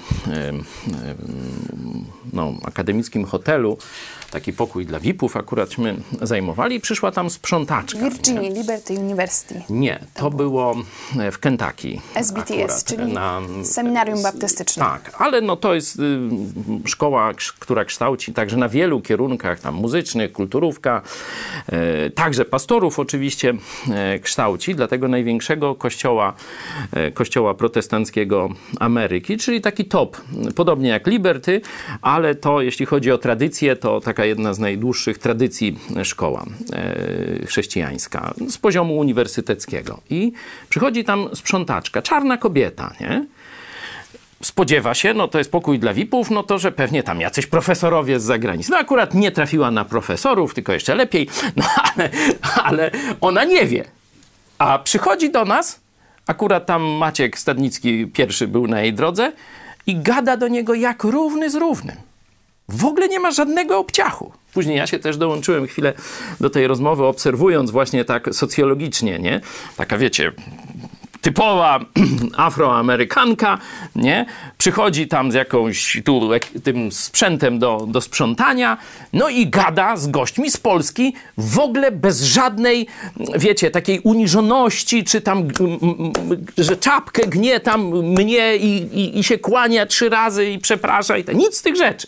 akademickim hotelu, taki pokój dla VIP-ów akuratśmy zajmowali, przyszła tam sprzątaczka. Virginia Liberty University. Nie, to było w Kentucky. SBTS, akurat, czyli Seminarium Baptystyczne. Tak, ale to jest szkoła, która kształci także na wielu kierunkach tam muzycznych, kulturówka, także pastorów oczywiście kształci, dlatego największego kościoła protestanckiego Ameryki, czyli taki top, podobnie jak Liberty, ale to jeśli chodzi o tradycję, to taka jedna z najdłuższych tradycji szkoła chrześcijańska z poziomu uniwersyteckiego. I przychodzi tam sprzątaczka, czarna kobieta, nie? spodziewa się, no to jest pokój dla VIP-ów, no to, że pewnie tam jacyś profesorowie z zagranicy. No akurat nie trafiła na profesorów, tylko jeszcze lepiej, no ale ona nie wie. A przychodzi do nas, akurat tam Maciek Stadnicki pierwszy był na jej drodze i gada do niego jak równy z równym. W ogóle nie ma żadnego obciachu. Później ja się też dołączyłem chwilę do tej rozmowy, obserwując właśnie tak socjologicznie, nie? Taka, wiecie, typowa Afroamerykanka, nie? Przychodzi tam z jakąś tym sprzętem do sprzątania, no i gada z gośćmi z Polski w ogóle bez żadnej, wiecie, takiej uniżoności, czy tam, że czapkę gnie tam mnie i się kłania 3 razy i przeprasza i nic z tych rzeczy.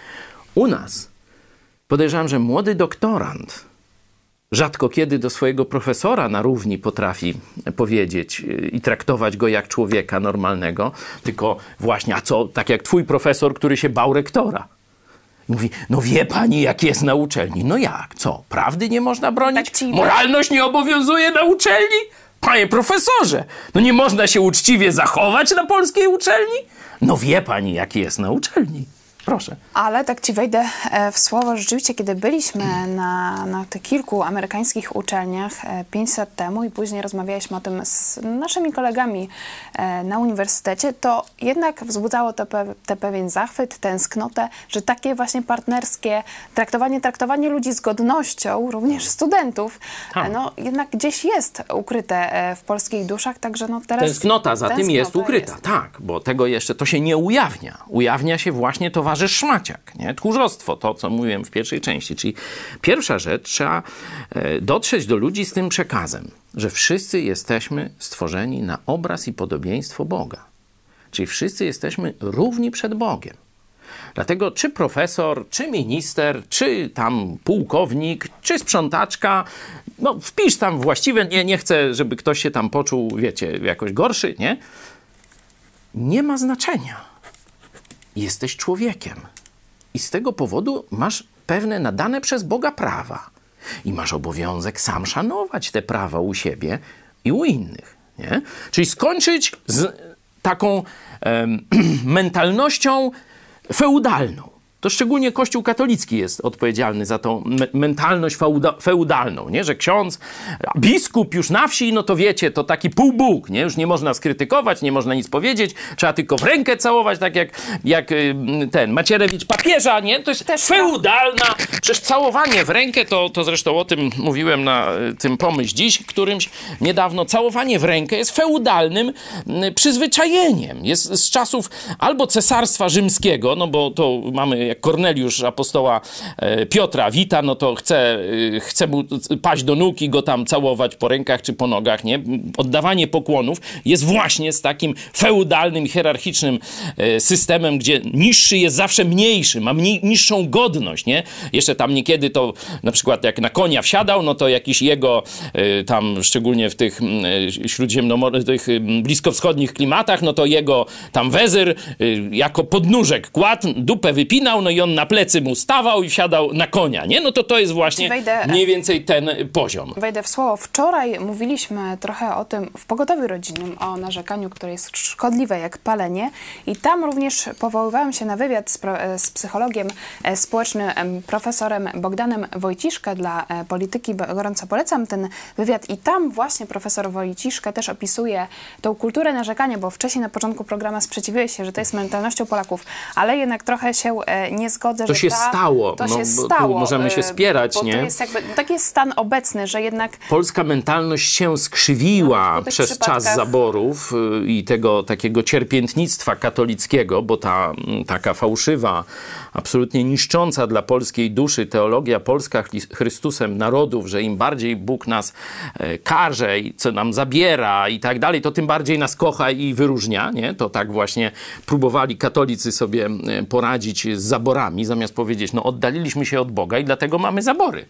U nas podejrzewam, że młody doktorant rzadko kiedy do swojego profesora na równi potrafi powiedzieć i traktować go jak człowieka normalnego, tylko właśnie, a co, tak jak twój profesor, który się bał rektora. Mówi, no wie pani, jak jest na uczelni. No jak, co, prawdy nie można bronić? Tak Moralność nie obowiązuje na uczelni? Panie profesorze, no nie można się uczciwie zachować na polskiej uczelni? No wie pani, jak jest na uczelni. Proszę. Ale tak ci wejdę w słowo. Rzeczywiście, kiedy byliśmy na tych kilku amerykańskich uczelniach 5 lat temu i później rozmawialiśmy o tym z naszymi kolegami na uniwersytecie, to jednak wzbudzało to pewien zachwyt, tęsknotę, że takie właśnie partnerskie traktowanie ludzi z godnością, również studentów, no jednak gdzieś jest ukryte w polskich duszach, także no teraz... Tęsknota za tym jest ukryta, tak, bo tego jeszcze, to się nie ujawnia. Ujawnia się właśnie towarzysz szmaciak, nie? Tchórzostwo, to co mówiłem w pierwszej części. Czyli pierwsza rzecz, trzeba dotrzeć do ludzi z tym przekazem, że wszyscy jesteśmy stworzeni na obraz i podobieństwo Boga. Czyli wszyscy jesteśmy równi przed Bogiem. Dlatego czy profesor, czy minister, czy tam pułkownik, czy sprzątaczka, no wpisz tam właściwie, nie chcę, żeby ktoś się tam poczuł, wiecie, jakoś gorszy, nie? Nie ma znaczenia. Jesteś człowiekiem i z tego powodu masz pewne nadane przez Boga prawa i masz obowiązek sam szanować te prawa u siebie i u innych, nie? Czyli skończyć z taką mentalnością feudalną. To szczególnie Kościół katolicki jest odpowiedzialny za tą mentalność feudalną, nie? Że ksiądz, biskup już na wsi, no to wiecie, to taki półbóg, nie? Już nie można skrytykować, nie można nic powiedzieć, trzeba tylko w rękę całować, tak jak ten Macierewicz papieża, nie? To jest też feudalna, przecież całowanie w rękę, to zresztą o tym mówiłem na tym Pomyśl Dziś, którymś niedawno, całowanie w rękę jest feudalnym przyzwyczajeniem. Jest z czasów albo Cesarstwa Rzymskiego, no bo to mamy jak Korneliusz apostoła Piotra wita, no to chce mu paść do nóg i go tam całować po rękach czy po nogach, nie? Oddawanie pokłonów jest właśnie z takim feudalnym, hierarchicznym systemem, gdzie niższy jest zawsze mniejszy, ma niższą godność, nie? Jeszcze tam niekiedy to na przykład jak na konia wsiadał, no to jakiś jego tam, szczególnie w tych tych bliskowschodnich klimatach, no to jego tam wezyr jako podnóżek kładł, dupę wypinał, no i on na plecy mu stawał i wsiadał na konia, nie? No to jest właśnie mniej więcej ten poziom. Wejdę w słowo. Wczoraj mówiliśmy trochę o tym w pogotowiu rodzinnym, o narzekaniu, które jest szkodliwe jak palenie i tam również powoływałam się na wywiad z psychologiem społecznym, profesorem Bogdanem Wojciszkę dla Polityki. Gorąco polecam ten wywiad i tam właśnie profesor Wojciszkę też opisuje tą kulturę narzekania, bo wcześniej na początku programu sprzeciwiłeś się, że to jest mentalnością Polaków, ale jednak trochę się nie zgodzę, to że się stało. To no, się stało. Tu możemy się spierać, bo nie? To jest jakby, taki jest stan obecny, że jednak... Polska mentalność się skrzywiła przez czas zaborów i tego takiego cierpiętnictwa katolickiego, bo ta taka fałszywa, absolutnie niszcząca dla polskiej duszy teologia polska Chrystusem narodów, że im bardziej Bóg nas karze i co nam zabiera i tak dalej, to tym bardziej nas kocha i wyróżnia, nie? To tak właśnie próbowali katolicy sobie poradzić z zaborami, zamiast powiedzieć, no oddaliliśmy się od Boga i dlatego mamy zabory.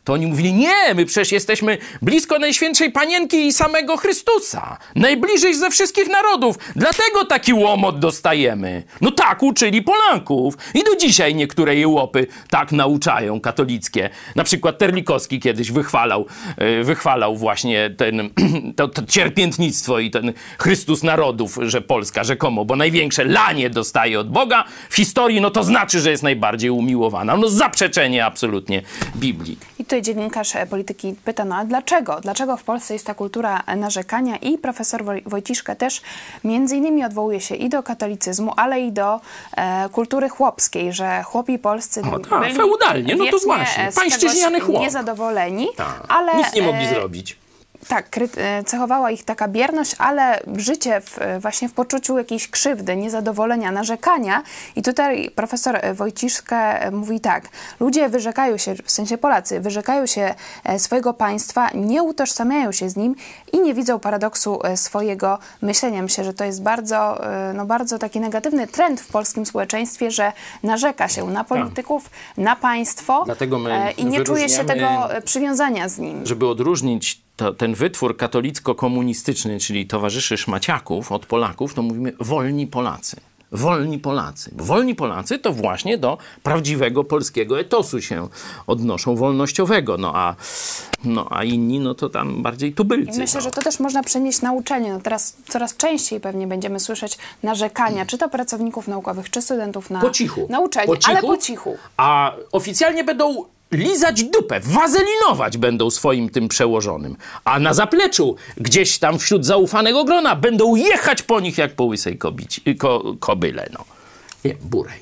to oni mówili, nie, my przecież jesteśmy blisko Najświętszej Panienki i samego Chrystusa. Najbliżej ze wszystkich narodów. Dlatego taki łomot dostajemy. No tak uczyli Polaków. I do dzisiaj niektóre jełopy tak nauczają, katolickie. Na przykład Terlikowski kiedyś wychwalał właśnie to cierpiętnictwo i ten Chrystus narodów, że Polska rzekomo, bo największe lanie dostaje od Boga w historii, no to znaczy, że jest najbardziej umiłowana. No zaprzeczenie absolutnie Biblii. I tutaj dziennikarz Polityki pyta, no a dlaczego? Dlaczego w Polsce jest ta kultura narzekania? I profesor Wojciszka też między innymi odwołuje się i do katolicyzmu, ale i do kultury chłopskiej, że chłopi polscy byli feudalnie, no to właśnie, pańszczyźniany chłop. Niezadowoleni, ale nic nie mogli zrobić. Tak, cechowała ich taka bierność, ale życie właśnie w poczuciu jakiejś krzywdy, niezadowolenia, narzekania. I tutaj profesor Wojciszka mówi tak, ludzie wyrzekają się, w sensie Polacy, wyrzekają się swojego państwa, nie utożsamiają się z nim i nie widzą paradoksu swojego myślenia. Myślę, że to jest bardzo, bardzo taki negatywny trend w polskim społeczeństwie, że narzeka się na polityków, na państwo. Dlatego my i nie czuje się tego przywiązania z nim. Żeby odróżnić ten wytwór katolicko-komunistyczny, czyli towarzyszy szmaciaków od Polaków, to mówimy wolni Polacy. Wolni Polacy. Bo wolni Polacy to właśnie do prawdziwego polskiego etosu się odnoszą, wolnościowego. A inni, no to tam bardziej tubylcy. I myślę, że to też można przenieść na uczelnię. No teraz coraz częściej pewnie będziemy słyszeć narzekania, czy to pracowników naukowych, czy studentów na uczelni, ale po cichu. A oficjalnie będą lizać dupę, wazelinować będą swoim tym przełożonym. A na zapleczu, gdzieś tam wśród zaufanego grona, będą jechać po nich jak po łysej kobyle. No. Nie, burej.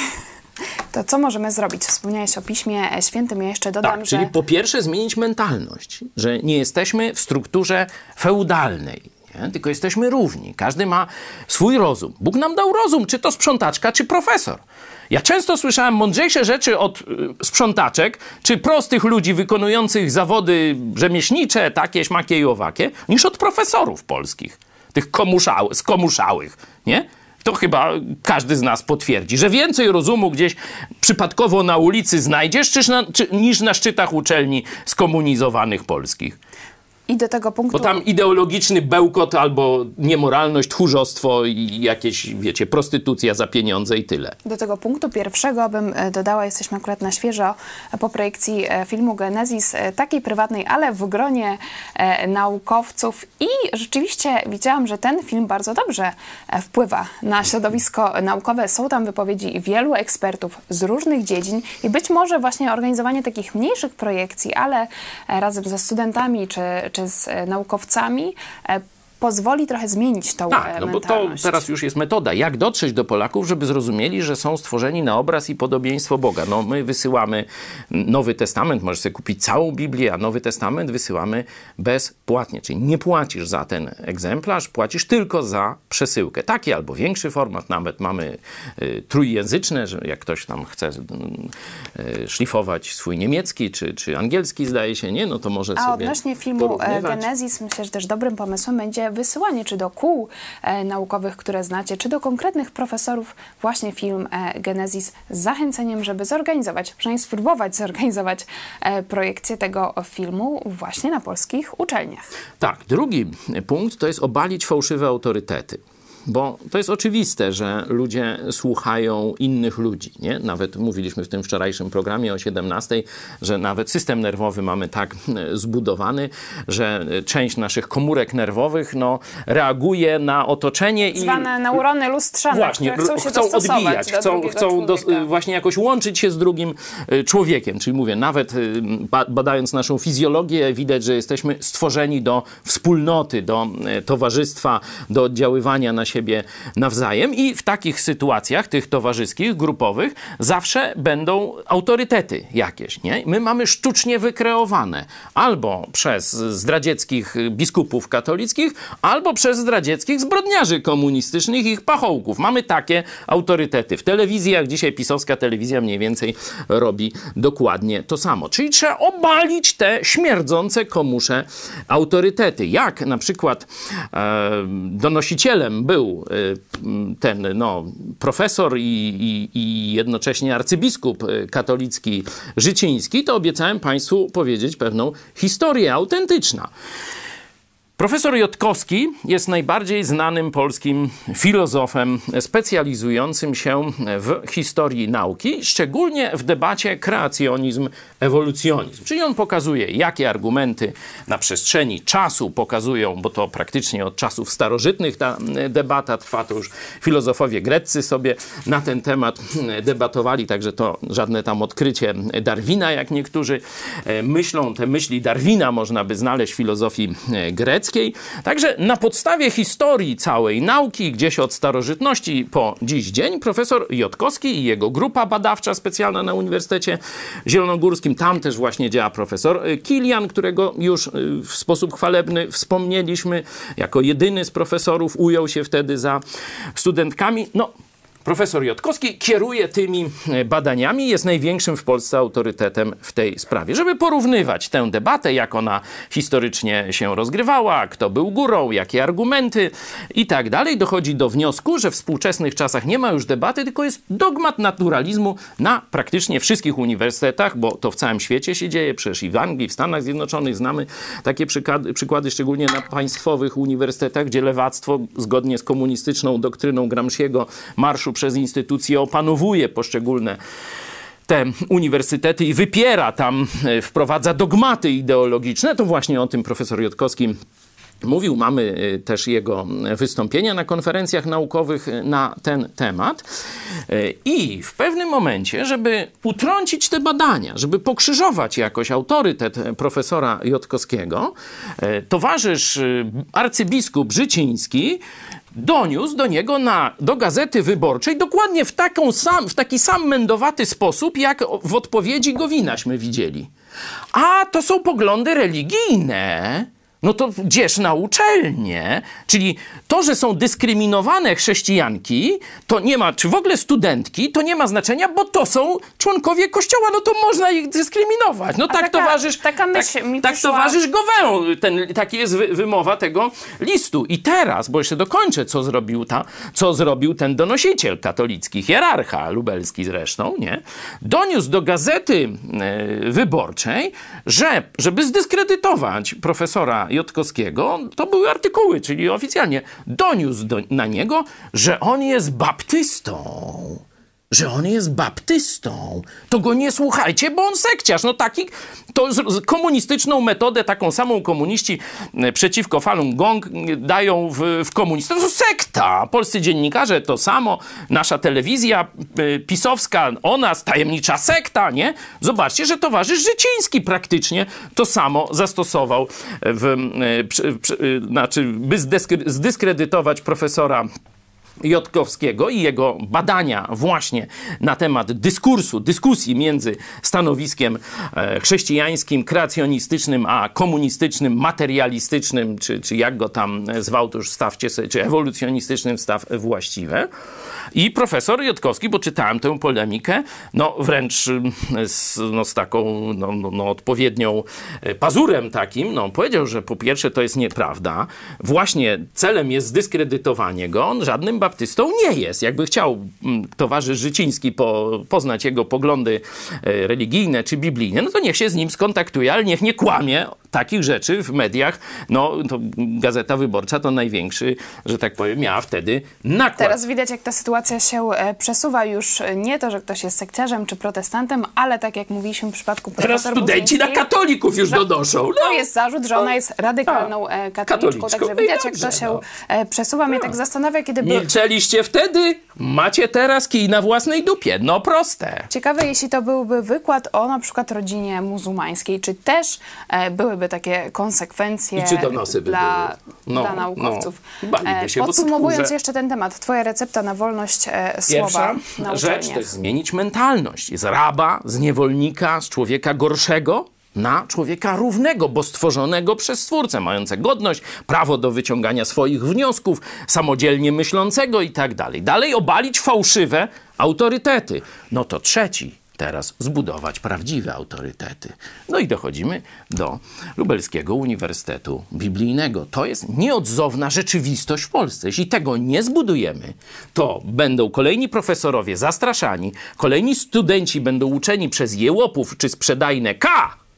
To co możemy zrobić? Wspomniałeś o Piśmie Świętym, ja jeszcze dodam, że... Czyli po pierwsze zmienić mentalność, że nie jesteśmy w strukturze feudalnej, nie? Tylko jesteśmy równi. Każdy ma swój rozum. Bóg nam dał rozum, czy to sprzątaczka, czy profesor. Ja często słyszałem mądrzejsze rzeczy od sprzątaczek, czy prostych ludzi wykonujących zawody rzemieślnicze, takie, śmakie i owakie, niż od profesorów polskich, tych skomuszałych, nie? To chyba każdy z nas potwierdzi, że więcej rozumu gdzieś przypadkowo na ulicy znajdziesz, niż na szczytach uczelni skomunizowanych polskich. I do tego punktu... Bo tam ideologiczny bełkot albo niemoralność, tchórzostwo i jakieś, wiecie, prostytucja za pieniądze i tyle. Do tego punktu pierwszego bym dodała, jesteśmy akurat na świeżo po projekcji filmu Genezis, takiej prywatnej, ale w gronie naukowców. I rzeczywiście widziałam, że ten film bardzo dobrze wpływa na środowisko naukowe. Są tam wypowiedzi wielu ekspertów z różnych dziedzin i być może właśnie organizowanie takich mniejszych projekcji, ale razem ze studentami czy z naukowcami pozwoli trochę zmienić tą mentalność. No bo to teraz już jest metoda. Jak dotrzeć do Polaków, żeby zrozumieli, że są stworzeni na obraz i podobieństwo Boga. No my wysyłamy Nowy Testament, możesz sobie kupić całą Biblię, a Nowy Testament wysyłamy bezpłatnie. Czyli nie płacisz za ten egzemplarz, płacisz tylko za przesyłkę. Taki albo większy format, nawet mamy trójjęzyczne, że jak ktoś tam chce szlifować swój niemiecki czy angielski, zdaje się, nie? No to może sobie odnośnie filmu Genezis, myślę, że też dobrym pomysłem będzie wysyłanie czy do kół naukowych, które znacie, czy do konkretnych profesorów właśnie film Genezis z zachęceniem, żeby zorganizować, przynajmniej spróbować zorganizować projekcję tego filmu właśnie na polskich uczelniach. Tak, drugi punkt to jest obalić fałszywe autorytety. Bo to jest oczywiste, że ludzie słuchają innych ludzi, nie? Nawet mówiliśmy w tym wczorajszym programie o 17, że nawet system nerwowy mamy tak zbudowany, że część naszych komórek nerwowych reaguje na otoczenie zwane neurony lustrzane, właśnie, które chcą odbijać, chcą właśnie jakoś łączyć się z drugim człowiekiem. Czyli mówię, nawet badając naszą fizjologię, widać, że jesteśmy stworzeni do wspólnoty, do towarzystwa, do oddziaływania na siebie nawzajem i w takich sytuacjach, tych towarzyskich, grupowych, zawsze będą autorytety jakieś, nie? My mamy sztucznie wykreowane albo przez zdradzieckich biskupów katolickich, albo przez zdradzieckich zbrodniarzy komunistycznych i ich pachołków. Mamy takie autorytety. W telewizji, jak dzisiaj pisowska telewizja mniej więcej robi dokładnie to samo. Czyli trzeba obalić te śmierdzące komusze autorytety. Jak na przykład donosicielem był był ten profesor i jednocześnie arcybiskup katolicki Życiński, to obiecałem Państwu powiedzieć pewną historię autentyczną. Profesor Jotkowski jest najbardziej znanym polskim filozofem specjalizującym się w historii nauki, szczególnie w debacie kreacjonizm-ewolucjonizm. Czyli on pokazuje, jakie argumenty na przestrzeni czasu pokazują, bo to praktycznie od czasów starożytnych ta debata trwa, to już filozofowie greccy sobie na ten temat debatowali, także to żadne tam odkrycie Darwina, jak niektórzy myślą. Te myśli Darwina można by znaleźć w filozofii greckiej. Także na podstawie historii całej nauki, gdzieś od starożytności po dziś dzień, profesor Jotkowski i jego grupa badawcza specjalna na Uniwersytecie Zielonogórskim, tam też właśnie działa profesor Kilian, którego już w sposób chwalebny wspomnieliśmy, jako jedyny z profesorów ujął się wtedy za studentkami. Profesor Jotkowski kieruje tymi badaniami, jest największym w Polsce autorytetem w tej sprawie. Żeby porównywać tę debatę, jak ona historycznie się rozgrywała, kto był górą, jakie argumenty i tak dalej, dochodzi do wniosku, że w współczesnych czasach nie ma już debaty, tylko jest dogmat naturalizmu na praktycznie wszystkich uniwersytetach, bo to w całym świecie się dzieje, przecież i w Anglii, w Stanach Zjednoczonych znamy takie przykłady, szczególnie na państwowych uniwersytetach, gdzie lewactwo zgodnie z komunistyczną doktryną Gramsciego marszu przez instytucje opanowuje poszczególne te uniwersytety i wypiera tam, wprowadza dogmaty ideologiczne. To właśnie o tym profesor Jotkowski mówił. Mamy też jego wystąpienia na konferencjach naukowych na ten temat. I w pewnym momencie, żeby utrącić te badania, żeby pokrzyżować jakoś autorytet profesora Jotkowskiego, towarzysz arcybiskup Życiński doniósł do niego do Gazety Wyborczej dokładnie w taki sam mędowaty sposób, jak w odpowiedzi Gowinaśmy widzieli. A to są poglądy religijne. No to gdzież na uczelnię? Czyli to, że są dyskryminowane chrześcijanki, to nie ma, czy w ogóle studentki, to nie ma znaczenia, bo to są członkowie Kościoła, no to można ich dyskryminować. No tak towarzysz Gauvain, taki jest wymowa tego listu. I teraz, bo jeszcze dokończę, co zrobił ten donosiciel katolicki, hierarcha lubelski zresztą, nie? Doniósł do Gazety Wyborczej, żeby zdyskredytować profesora Jotkowskiego, to były artykuły, czyli oficjalnie doniósł na niego, że on jest baptystą. To go nie słuchajcie, bo on sekciarz. No taki, to komunistyczną metodę, taką samą komuniści przeciwko Falun Gong dają w komunizm. To sekta. Polscy dziennikarze to samo. Nasza telewizja pisowska, o nas, tajemnicza sekta, nie? Zobaczcie, że towarzysz Życiński praktycznie to samo zastosował, by zdyskredytować profesora Jotkowskiego i jego badania właśnie na temat dyskusji między stanowiskiem chrześcijańskim, kreacjonistycznym, a komunistycznym, materialistycznym, czy jak go tam zwał, to już stawcie sobie, czy ewolucjonistycznym staw właściwe. I profesor Jotkowski, bo czytałem tę polemikę, wręcz z taką odpowiednią pazurem takim, powiedział, że po pierwsze to jest nieprawda. Właśnie celem jest zdyskredytowanie go. On żadnym baptystą nie jest. Jakby chciał towarzysz Życiński poznać jego poglądy religijne czy biblijne, no to niech się z nim skontaktuje, ale niech nie kłamie takich rzeczy w mediach. To Gazeta Wyborcza to największy, że tak powiem, miała wtedy nakład. Teraz widać, jak ta sytuacja się przesuwa. Już nie to, że ktoś jest sekciarzem czy protestantem, ale tak jak mówiliśmy w przypadku profesor Teraz studenci na katolików już donoszą. To jest zarzut, że ona jest radykalną katoliczką. Także widać, jak to się przesuwa. Mnie tak zastanawia, kiedy milczeliście wtedy, macie teraz kij na własnej dupie. No proste. Ciekawe, jeśli to byłby wykład o na przykład rodzinie muzułmańskiej, czy też byłyby takie konsekwencje czy donosy dla naukowców. Podsumowując jeszcze ten temat, twoja recepta na wolność słowa na rzecz to jest zmienić mentalność. Z raba, z niewolnika, z człowieka gorszego na człowieka równego, bo stworzonego przez Stwórcę, mające godność, prawo do wyciągania swoich wniosków, samodzielnie myślącego i tak dalej. Dalej obalić fałszywe autorytety. No to trzeci teraz zbudować prawdziwe autorytety. No i dochodzimy do Lubelskiego Uniwersytetu Biblijnego. To jest nieodzowna rzeczywistość w Polsce. Jeśli tego nie zbudujemy, to będą kolejni profesorowie zastraszani, kolejni studenci będą uczeni przez jełopów czy sprzedajne K,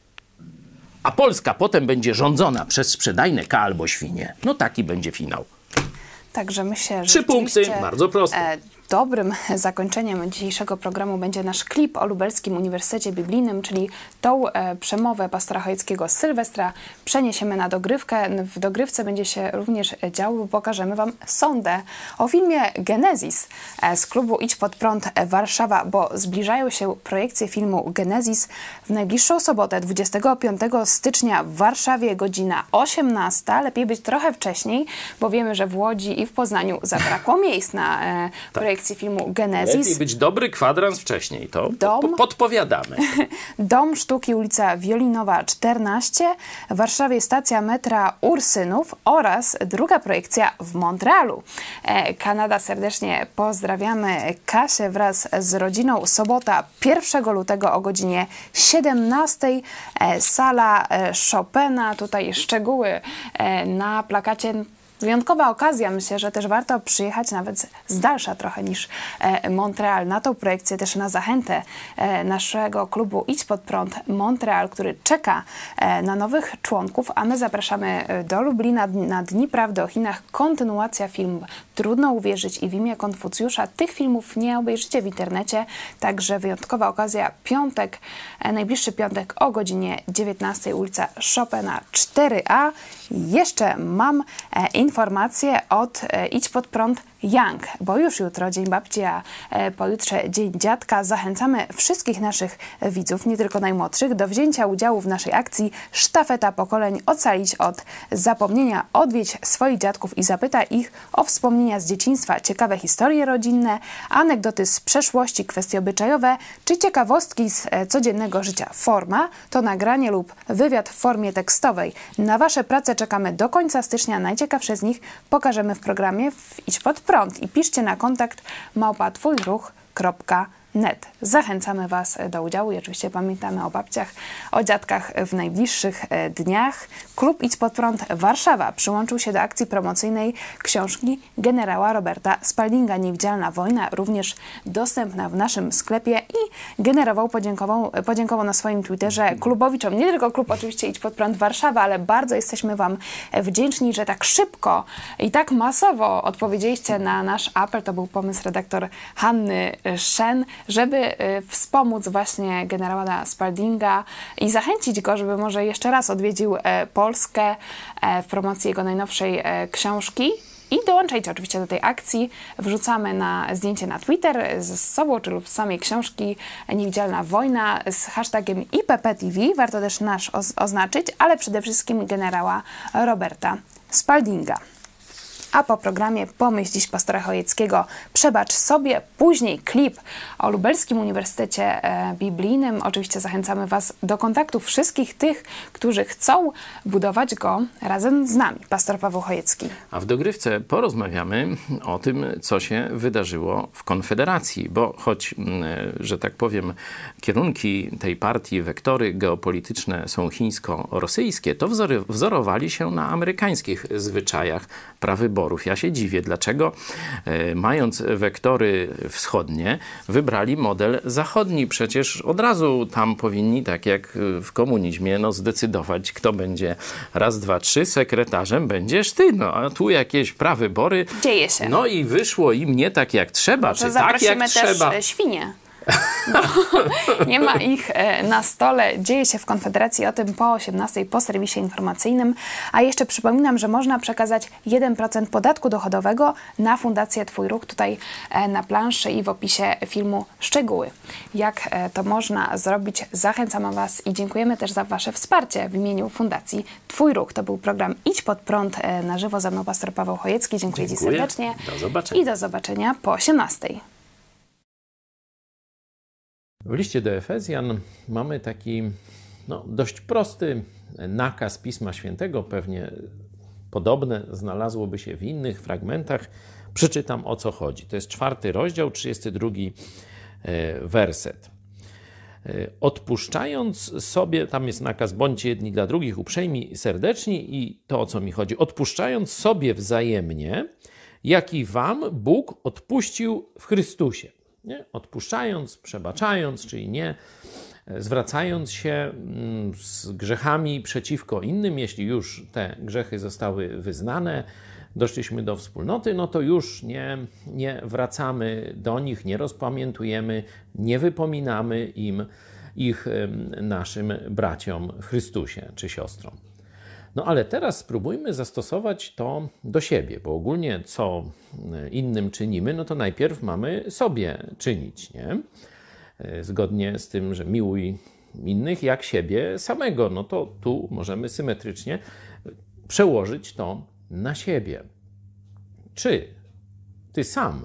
a Polska potem będzie rządzona przez sprzedajne K albo świnie. No taki będzie finał. Także myślę, że 3 punkty, bardzo proste. Dobrym zakończeniem dzisiejszego programu będzie nasz klip o Lubelskim Uniwersytecie Biblijnym, czyli tą przemowę pastora Chojeckiego z Sylwestra przeniesiemy na dogrywkę. W dogrywce będzie się również działo, bo pokażemy Wam sondę o filmie Genezis z klubu Idź Pod Prąd Warszawa, bo zbliżają się projekcje filmu Genezis w najbliższą sobotę, 25 stycznia w Warszawie, godzina 18. Lepiej być trochę wcześniej, bo wiemy, że w Łodzi i w Poznaniu zabrakło miejsc na projekcję filmu Genezis. Lepiej być dobry kwadrans wcześniej, to podpowiadamy. Dom Sztuki, ulica Wiolinowa 14, w Warszawie stacja metra Ursynów oraz druga projekcja w Montrealu. Kanada, serdecznie pozdrawiamy Kasię wraz z rodziną. Sobota 1 lutego o godzinie 17, sala Chopina. Tutaj szczegóły na plakacie. Wyjątkowa okazja, myślę, że też warto przyjechać nawet z dalsza trochę niż Montreal na tą projekcję, też na zachętę naszego klubu Idź Pod Prąd Montreal, który czeka na nowych członków, a my zapraszamy do Lublina na Dni Prawdy o Chinach. Kontynuacja filmu Trudno uwierzyć i w imię Konfucjusza. Tych filmów nie obejrzycie w internecie, także wyjątkowa okazja, piątek, najbliższy piątek o godzinie 19, ulica Chopina 4A. Jeszcze mam informacje od Idź Pod Prąd Young, bo już jutro Dzień Babci, a pojutrze Dzień Dziadka. Zachęcamy wszystkich naszych widzów, nie tylko najmłodszych, do wzięcia udziału w naszej akcji Sztafeta Pokoleń Ocalić od Zapomnienia. Odwiedź swoich dziadków i zapytaj ich o wspomnienia z dzieciństwa, ciekawe historie rodzinne, anegdoty z przeszłości, kwestie obyczajowe czy ciekawostki z codziennego życia. Forma to nagranie lub wywiad w formie tekstowej. Na Wasze prace czekamy do końca stycznia. Najciekawsze z nich pokażemy w programie Idź Pod Prąd i piszcie na kontakt @twojruch.net. Zachęcamy Was do udziału i oczywiście pamiętamy o babciach, o dziadkach w najbliższych dniach. Klub Idź Pod Prąd Warszawa przyłączył się do akcji promocyjnej książki generała Roberta Spaldinga Niewidzialna wojna, również dostępna w naszym sklepie, i generał podziękował na swoim Twitterze klubowiczom, nie tylko klub oczywiście Idź Pod Prąd Warszawa, ale bardzo jesteśmy Wam wdzięczni, że tak szybko i tak masowo odpowiedzieliście na nasz apel. To był pomysł redaktor Hanny Szen, żeby wspomóc właśnie generała Spaldinga i zachęcić go, żeby może jeszcze raz odwiedził Polskę w promocji jego najnowszej książki. I dołączajcie oczywiście do tej akcji. Wrzucamy zdjęcie na Twitter z sobą czy lub z samej książki Niewidzialna wojna z hashtagiem IPPTV. Warto też nasz oznaczyć, ale przede wszystkim generała Roberta Spaldinga. A po programie Pomyśl dziś pastora Chojeckiego, Przebacz sobie, później klip o Lubelskim Uniwersytecie Biblijnym. Oczywiście zachęcamy Was do kontaktu wszystkich tych, którzy chcą budować go razem z nami. Pastor Paweł Chojecki. A w dogrywce porozmawiamy o tym, co się wydarzyło w Konfederacji, bo choć, że tak powiem, kierunki tej partii, wektory geopolityczne są chińsko-rosyjskie, to wzorowali się na amerykańskich zwyczajach prawyborów. Ja się dziwię, dlaczego mając wektory wschodnie, wybrali model zachodni. Przecież od razu tam powinni, tak jak w komunizmie, zdecydować, kto będzie 1, 2, 3 sekretarzem, będziesz ty. No a tu jakieś prawybory. Dzieje się. No i wyszło im nie tak jak trzeba, czy tak jak też trzeba. Świnie. Nie ma ich na stole. Dzieje się w Konfederacji, o tym po 18 po serwisie informacyjnym. A jeszcze przypominam, że można przekazać 1% podatku dochodowego na Fundację Twój Ruch. Tutaj na planszy i w opisie filmu szczegóły. Jak to można zrobić, zachęcamy Was i dziękujemy też za Wasze wsparcie w imieniu Fundacji Twój Ruch. To był program Idź Pod Prąd na żywo. Ze mną pastor Paweł Chojecki. Dziękuję Ci serdecznie. Do zobaczenia. I do zobaczenia po 18. W liście do Efezjan mamy taki dość prosty nakaz Pisma Świętego, pewnie podobne znalazłoby się w innych fragmentach. Przeczytam, o co chodzi. To jest 4 rozdział, 32 werset. Odpuszczając sobie, tam jest nakaz, bądźcie jedni dla drugich uprzejmi, serdeczni i to, o co mi chodzi, odpuszczając sobie wzajemnie, jak i wam Bóg odpuścił w Chrystusie. Nie? Odpuszczając, przebaczając, czyli nie zwracając się z grzechami przeciwko innym, jeśli już te grzechy zostały wyznane, doszliśmy do wspólnoty, no to już nie wracamy do nich, nie rozpamiętujemy, nie wypominamy ich naszym braciom w Chrystusie czy siostrom. No ale teraz spróbujmy zastosować to do siebie, bo ogólnie co innym czynimy, no to najpierw mamy sobie czynić, nie? Zgodnie z tym, że miłuj innych jak siebie samego, no to tu możemy symetrycznie przełożyć to na siebie. Czy ty sam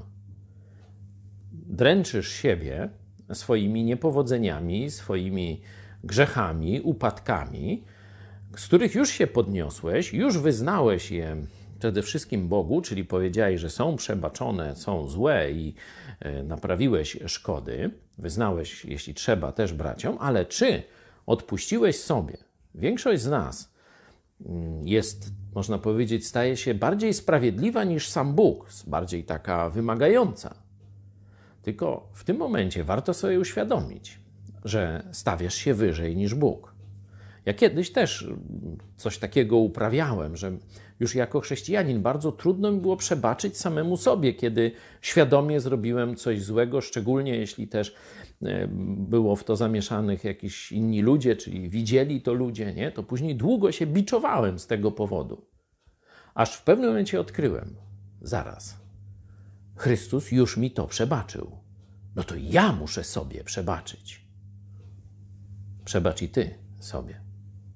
dręczysz siebie swoimi niepowodzeniami, swoimi grzechami, upadkami, z których już się podniosłeś, już wyznałeś je przede wszystkim Bogu, czyli powiedziałeś, że są przebaczone, są złe i naprawiłeś szkody, wyznałeś, jeśli trzeba, też braciom, ale czy odpuściłeś sobie? Większość z nas jest, można powiedzieć, staje się bardziej sprawiedliwa niż sam Bóg, bardziej taka wymagająca. Tylko w tym momencie warto sobie uświadomić, że stawiasz się wyżej niż Bóg. Ja kiedyś też coś takiego uprawiałem, że już jako chrześcijanin bardzo trudno mi było przebaczyć samemu sobie, kiedy świadomie zrobiłem coś złego, szczególnie jeśli też było w to zamieszanych jakiś inni ludzie, czyli widzieli to ludzie, nie? To później długo się biczowałem z tego powodu. Aż w pewnym momencie odkryłem, zaraz, Chrystus już mi to przebaczył. No to ja muszę sobie przebaczyć. Przebacz i ty sobie.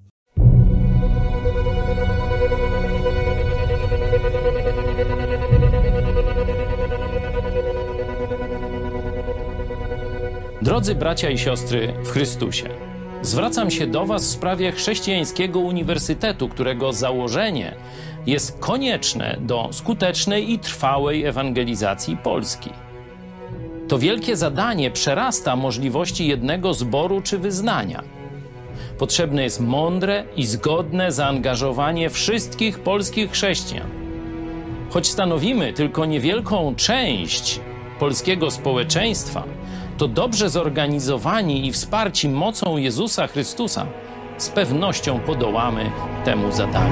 Drodzy bracia i siostry w Chrystusie, zwracam się do was w sprawie chrześcijańskiego uniwersytetu, którego założenie jest konieczne do skutecznej i trwałej ewangelizacji Polski. To wielkie zadanie przerasta możliwości jednego zboru czy wyznania. Potrzebne jest mądre i zgodne zaangażowanie wszystkich polskich chrześcijan. Choć stanowimy tylko niewielką część polskiego społeczeństwa, to dobrze zorganizowani i wsparci mocą Jezusa Chrystusa z pewnością podołamy temu zadaniu.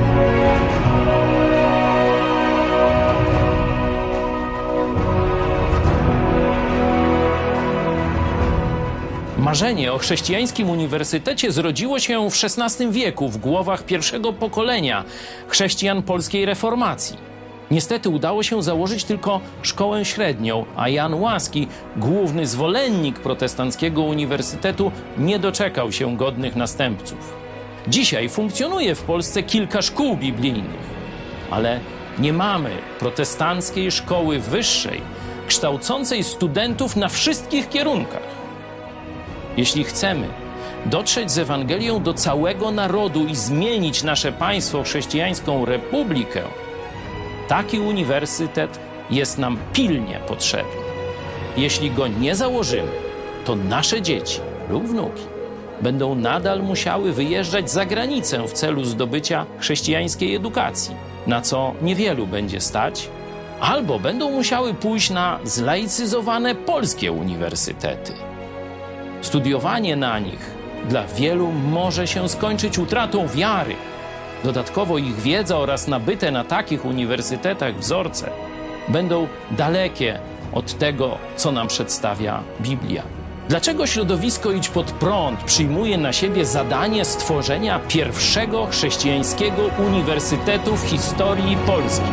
Marzenie o chrześcijańskim uniwersytecie zrodziło się w XVI wieku w głowach pierwszego pokolenia chrześcijan polskiej reformacji. Niestety udało się założyć tylko szkołę średnią, a Jan Łaski, główny zwolennik protestanckiego uniwersytetu, nie doczekał się godnych następców. Dzisiaj funkcjonuje w Polsce kilka szkół biblijnych, ale nie mamy protestanckiej szkoły wyższej, kształcącej studentów na wszystkich kierunkach. Jeśli chcemy dotrzeć z Ewangelią do całego narodu i zmienić nasze państwo w chrześcijańską republikę, taki uniwersytet jest nam pilnie potrzebny. Jeśli go nie założymy, to nasze dzieci lub wnuki będą nadal musiały wyjeżdżać za granicę w celu zdobycia chrześcijańskiej edukacji, na co niewielu będzie stać, albo będą musiały pójść na zlaicyzowane polskie uniwersytety. Studiowanie na nich dla wielu może się skończyć utratą wiary. Dodatkowo ich wiedza oraz nabyte na takich uniwersytetach wzorce będą dalekie od tego, co nam przedstawia Biblia. Dlaczego środowisko Idź Pod Prąd przyjmuje na siebie zadanie stworzenia pierwszego chrześcijańskiego uniwersytetu w historii Polski?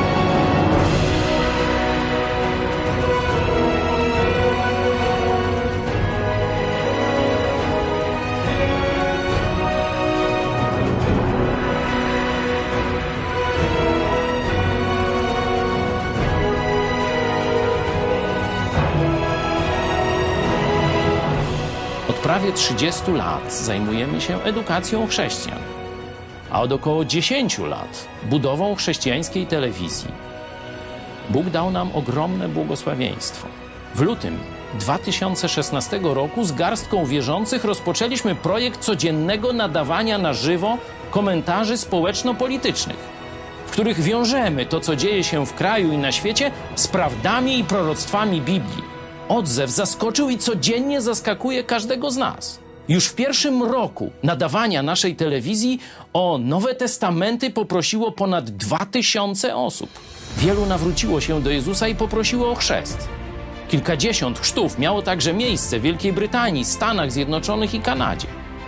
Prawie 30 lat zajmujemy się edukacją chrześcijan, a od około 10 lat budową chrześcijańskiej telewizji. Bóg dał nam ogromne błogosławieństwo. W lutym 2016 roku z garstką wierzących rozpoczęliśmy projekt codziennego nadawania na żywo komentarzy społeczno-politycznych, w których wiążemy to, co dzieje się w kraju i na świecie, z prawdami i proroctwami Biblii. Odzew zaskoczył i codziennie zaskakuje każdego z nas. Już w pierwszym roku nadawania naszej telewizji o Nowe Testamenty poprosiło ponad 2000 osób. Wielu nawróciło się do Jezusa i poprosiło o chrzest. Kilkadziesiąt chrztów miało także miejsce w Wielkiej Brytanii, Stanach Zjednoczonych i Kanadzie.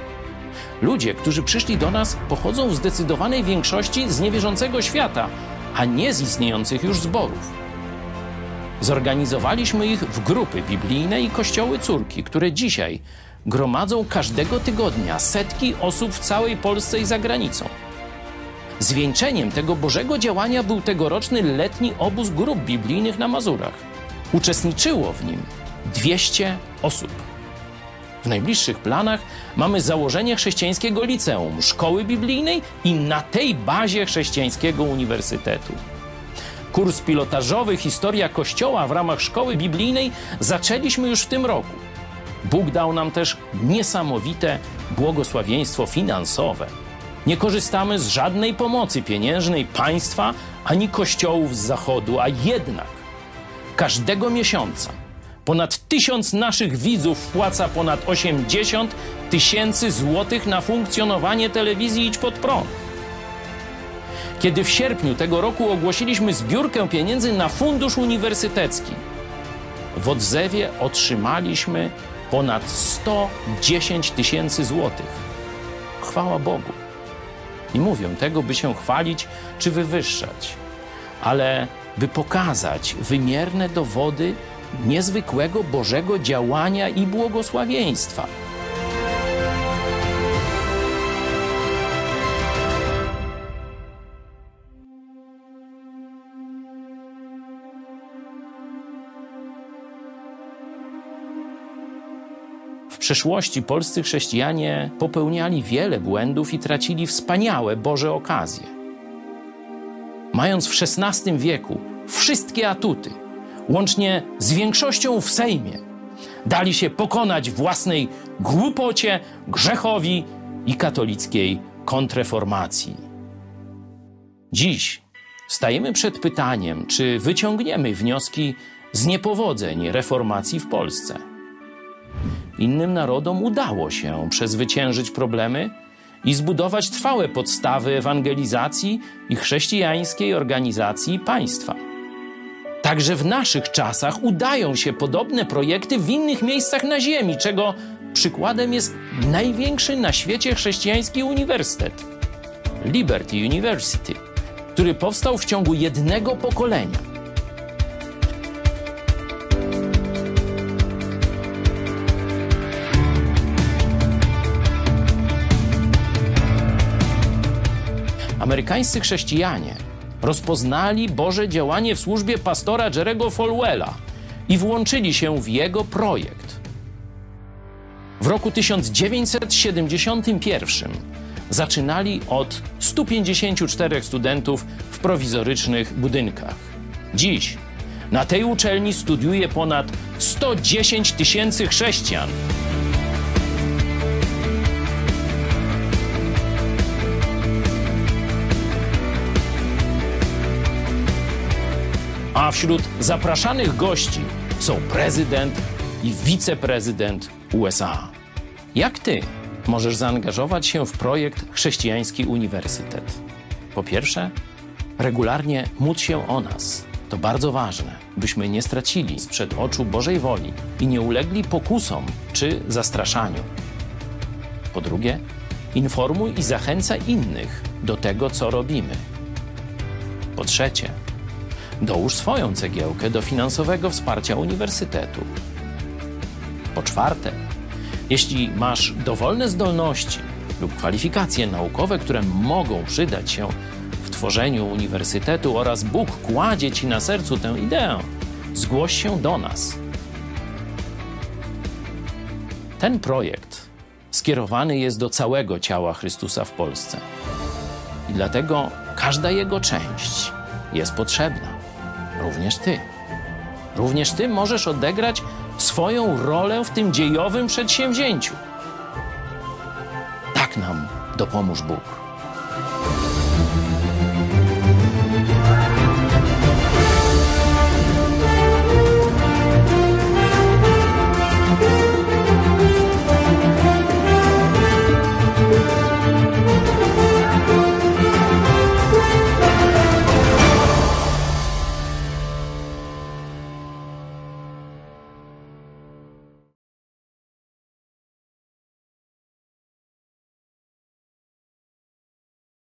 Ludzie, którzy przyszli do nas, pochodzą w zdecydowanej większości z niewierzącego świata, a nie z istniejących już zborów. Zorganizowaliśmy ich w grupy biblijne i kościoły córki, które dzisiaj gromadzą każdego tygodnia setki osób w całej Polsce i za granicą. Zwieńczeniem tego Bożego działania był tegoroczny letni obóz grup biblijnych na Mazurach. Uczestniczyło w nim 200 osób. W najbliższych planach mamy założenie chrześcijańskiego liceum, szkoły biblijnej i na tej bazie chrześcijańskiego uniwersytetu. Kurs pilotażowy Historia Kościoła w ramach szkoły biblijnej zaczęliśmy już w tym roku. Bóg dał nam też niesamowite błogosławieństwo finansowe. Nie korzystamy z żadnej pomocy pieniężnej państwa ani kościołów z Zachodu, a jednak każdego miesiąca ponad 1000 naszych widzów wpłaca ponad 80 000 złotych na funkcjonowanie telewizji Idź Pod Prąd. Kiedy w sierpniu tego roku ogłosiliśmy zbiórkę pieniędzy na fundusz uniwersytecki, w odzewie otrzymaliśmy ponad 110 000 złotych. Chwała Bogu. Nie mówię tego, by się chwalić czy wywyższać, ale by pokazać wymierne dowody niezwykłego Bożego działania i błogosławieństwa. W przeszłości polscy chrześcijanie popełniali wiele błędów i tracili wspaniałe Boże okazje. Mając w XVI wieku wszystkie atuty, łącznie z większością w Sejmie, dali się pokonać własnej głupocie, grzechowi i katolickiej kontrreformacji. Dziś stajemy przed pytaniem, czy wyciągniemy wnioski z niepowodzeń reformacji w Polsce. Innym narodom udało się przezwyciężyć problemy i zbudować trwałe podstawy ewangelizacji i chrześcijańskiej organizacji państwa. Także w naszych czasach udają się podobne projekty w innych miejscach na ziemi, czego przykładem jest największy na świecie chrześcijański uniwersytet – Liberty University, który powstał w ciągu jednego pokolenia. Amerykańscy chrześcijanie rozpoznali Boże działanie w służbie pastora Jerry'ego Falwella i włączyli się w jego projekt. W roku 1971 zaczynali od 154 studentów w prowizorycznych budynkach. Dziś na tej uczelni studiuje ponad 110 000 chrześcijan. A wśród zapraszanych gości są prezydent i wiceprezydent USA. Jak ty możesz zaangażować się w projekt Chrześcijański Uniwersytet? Po pierwsze, regularnie módl się o nas. To bardzo ważne, byśmy nie stracili sprzed oczu Bożej woli i nie ulegli pokusom czy zastraszaniu. Po drugie, informuj i zachęcaj innych do tego, co robimy. Po trzecie, dołóż swoją cegiełkę do finansowego wsparcia uniwersytetu. Po czwarte, jeśli masz dowolne zdolności lub kwalifikacje naukowe, które mogą przydać się w tworzeniu uniwersytetu oraz Bóg kładzie ci na sercu tę ideę, zgłoś się do nas. Ten projekt skierowany jest do całego ciała Chrystusa w Polsce i dlatego każda jego część jest potrzebna. Również ty. Również ty możesz odegrać swoją rolę w tym dziejowym przedsięwzięciu. Tak nam dopomóż Bóg.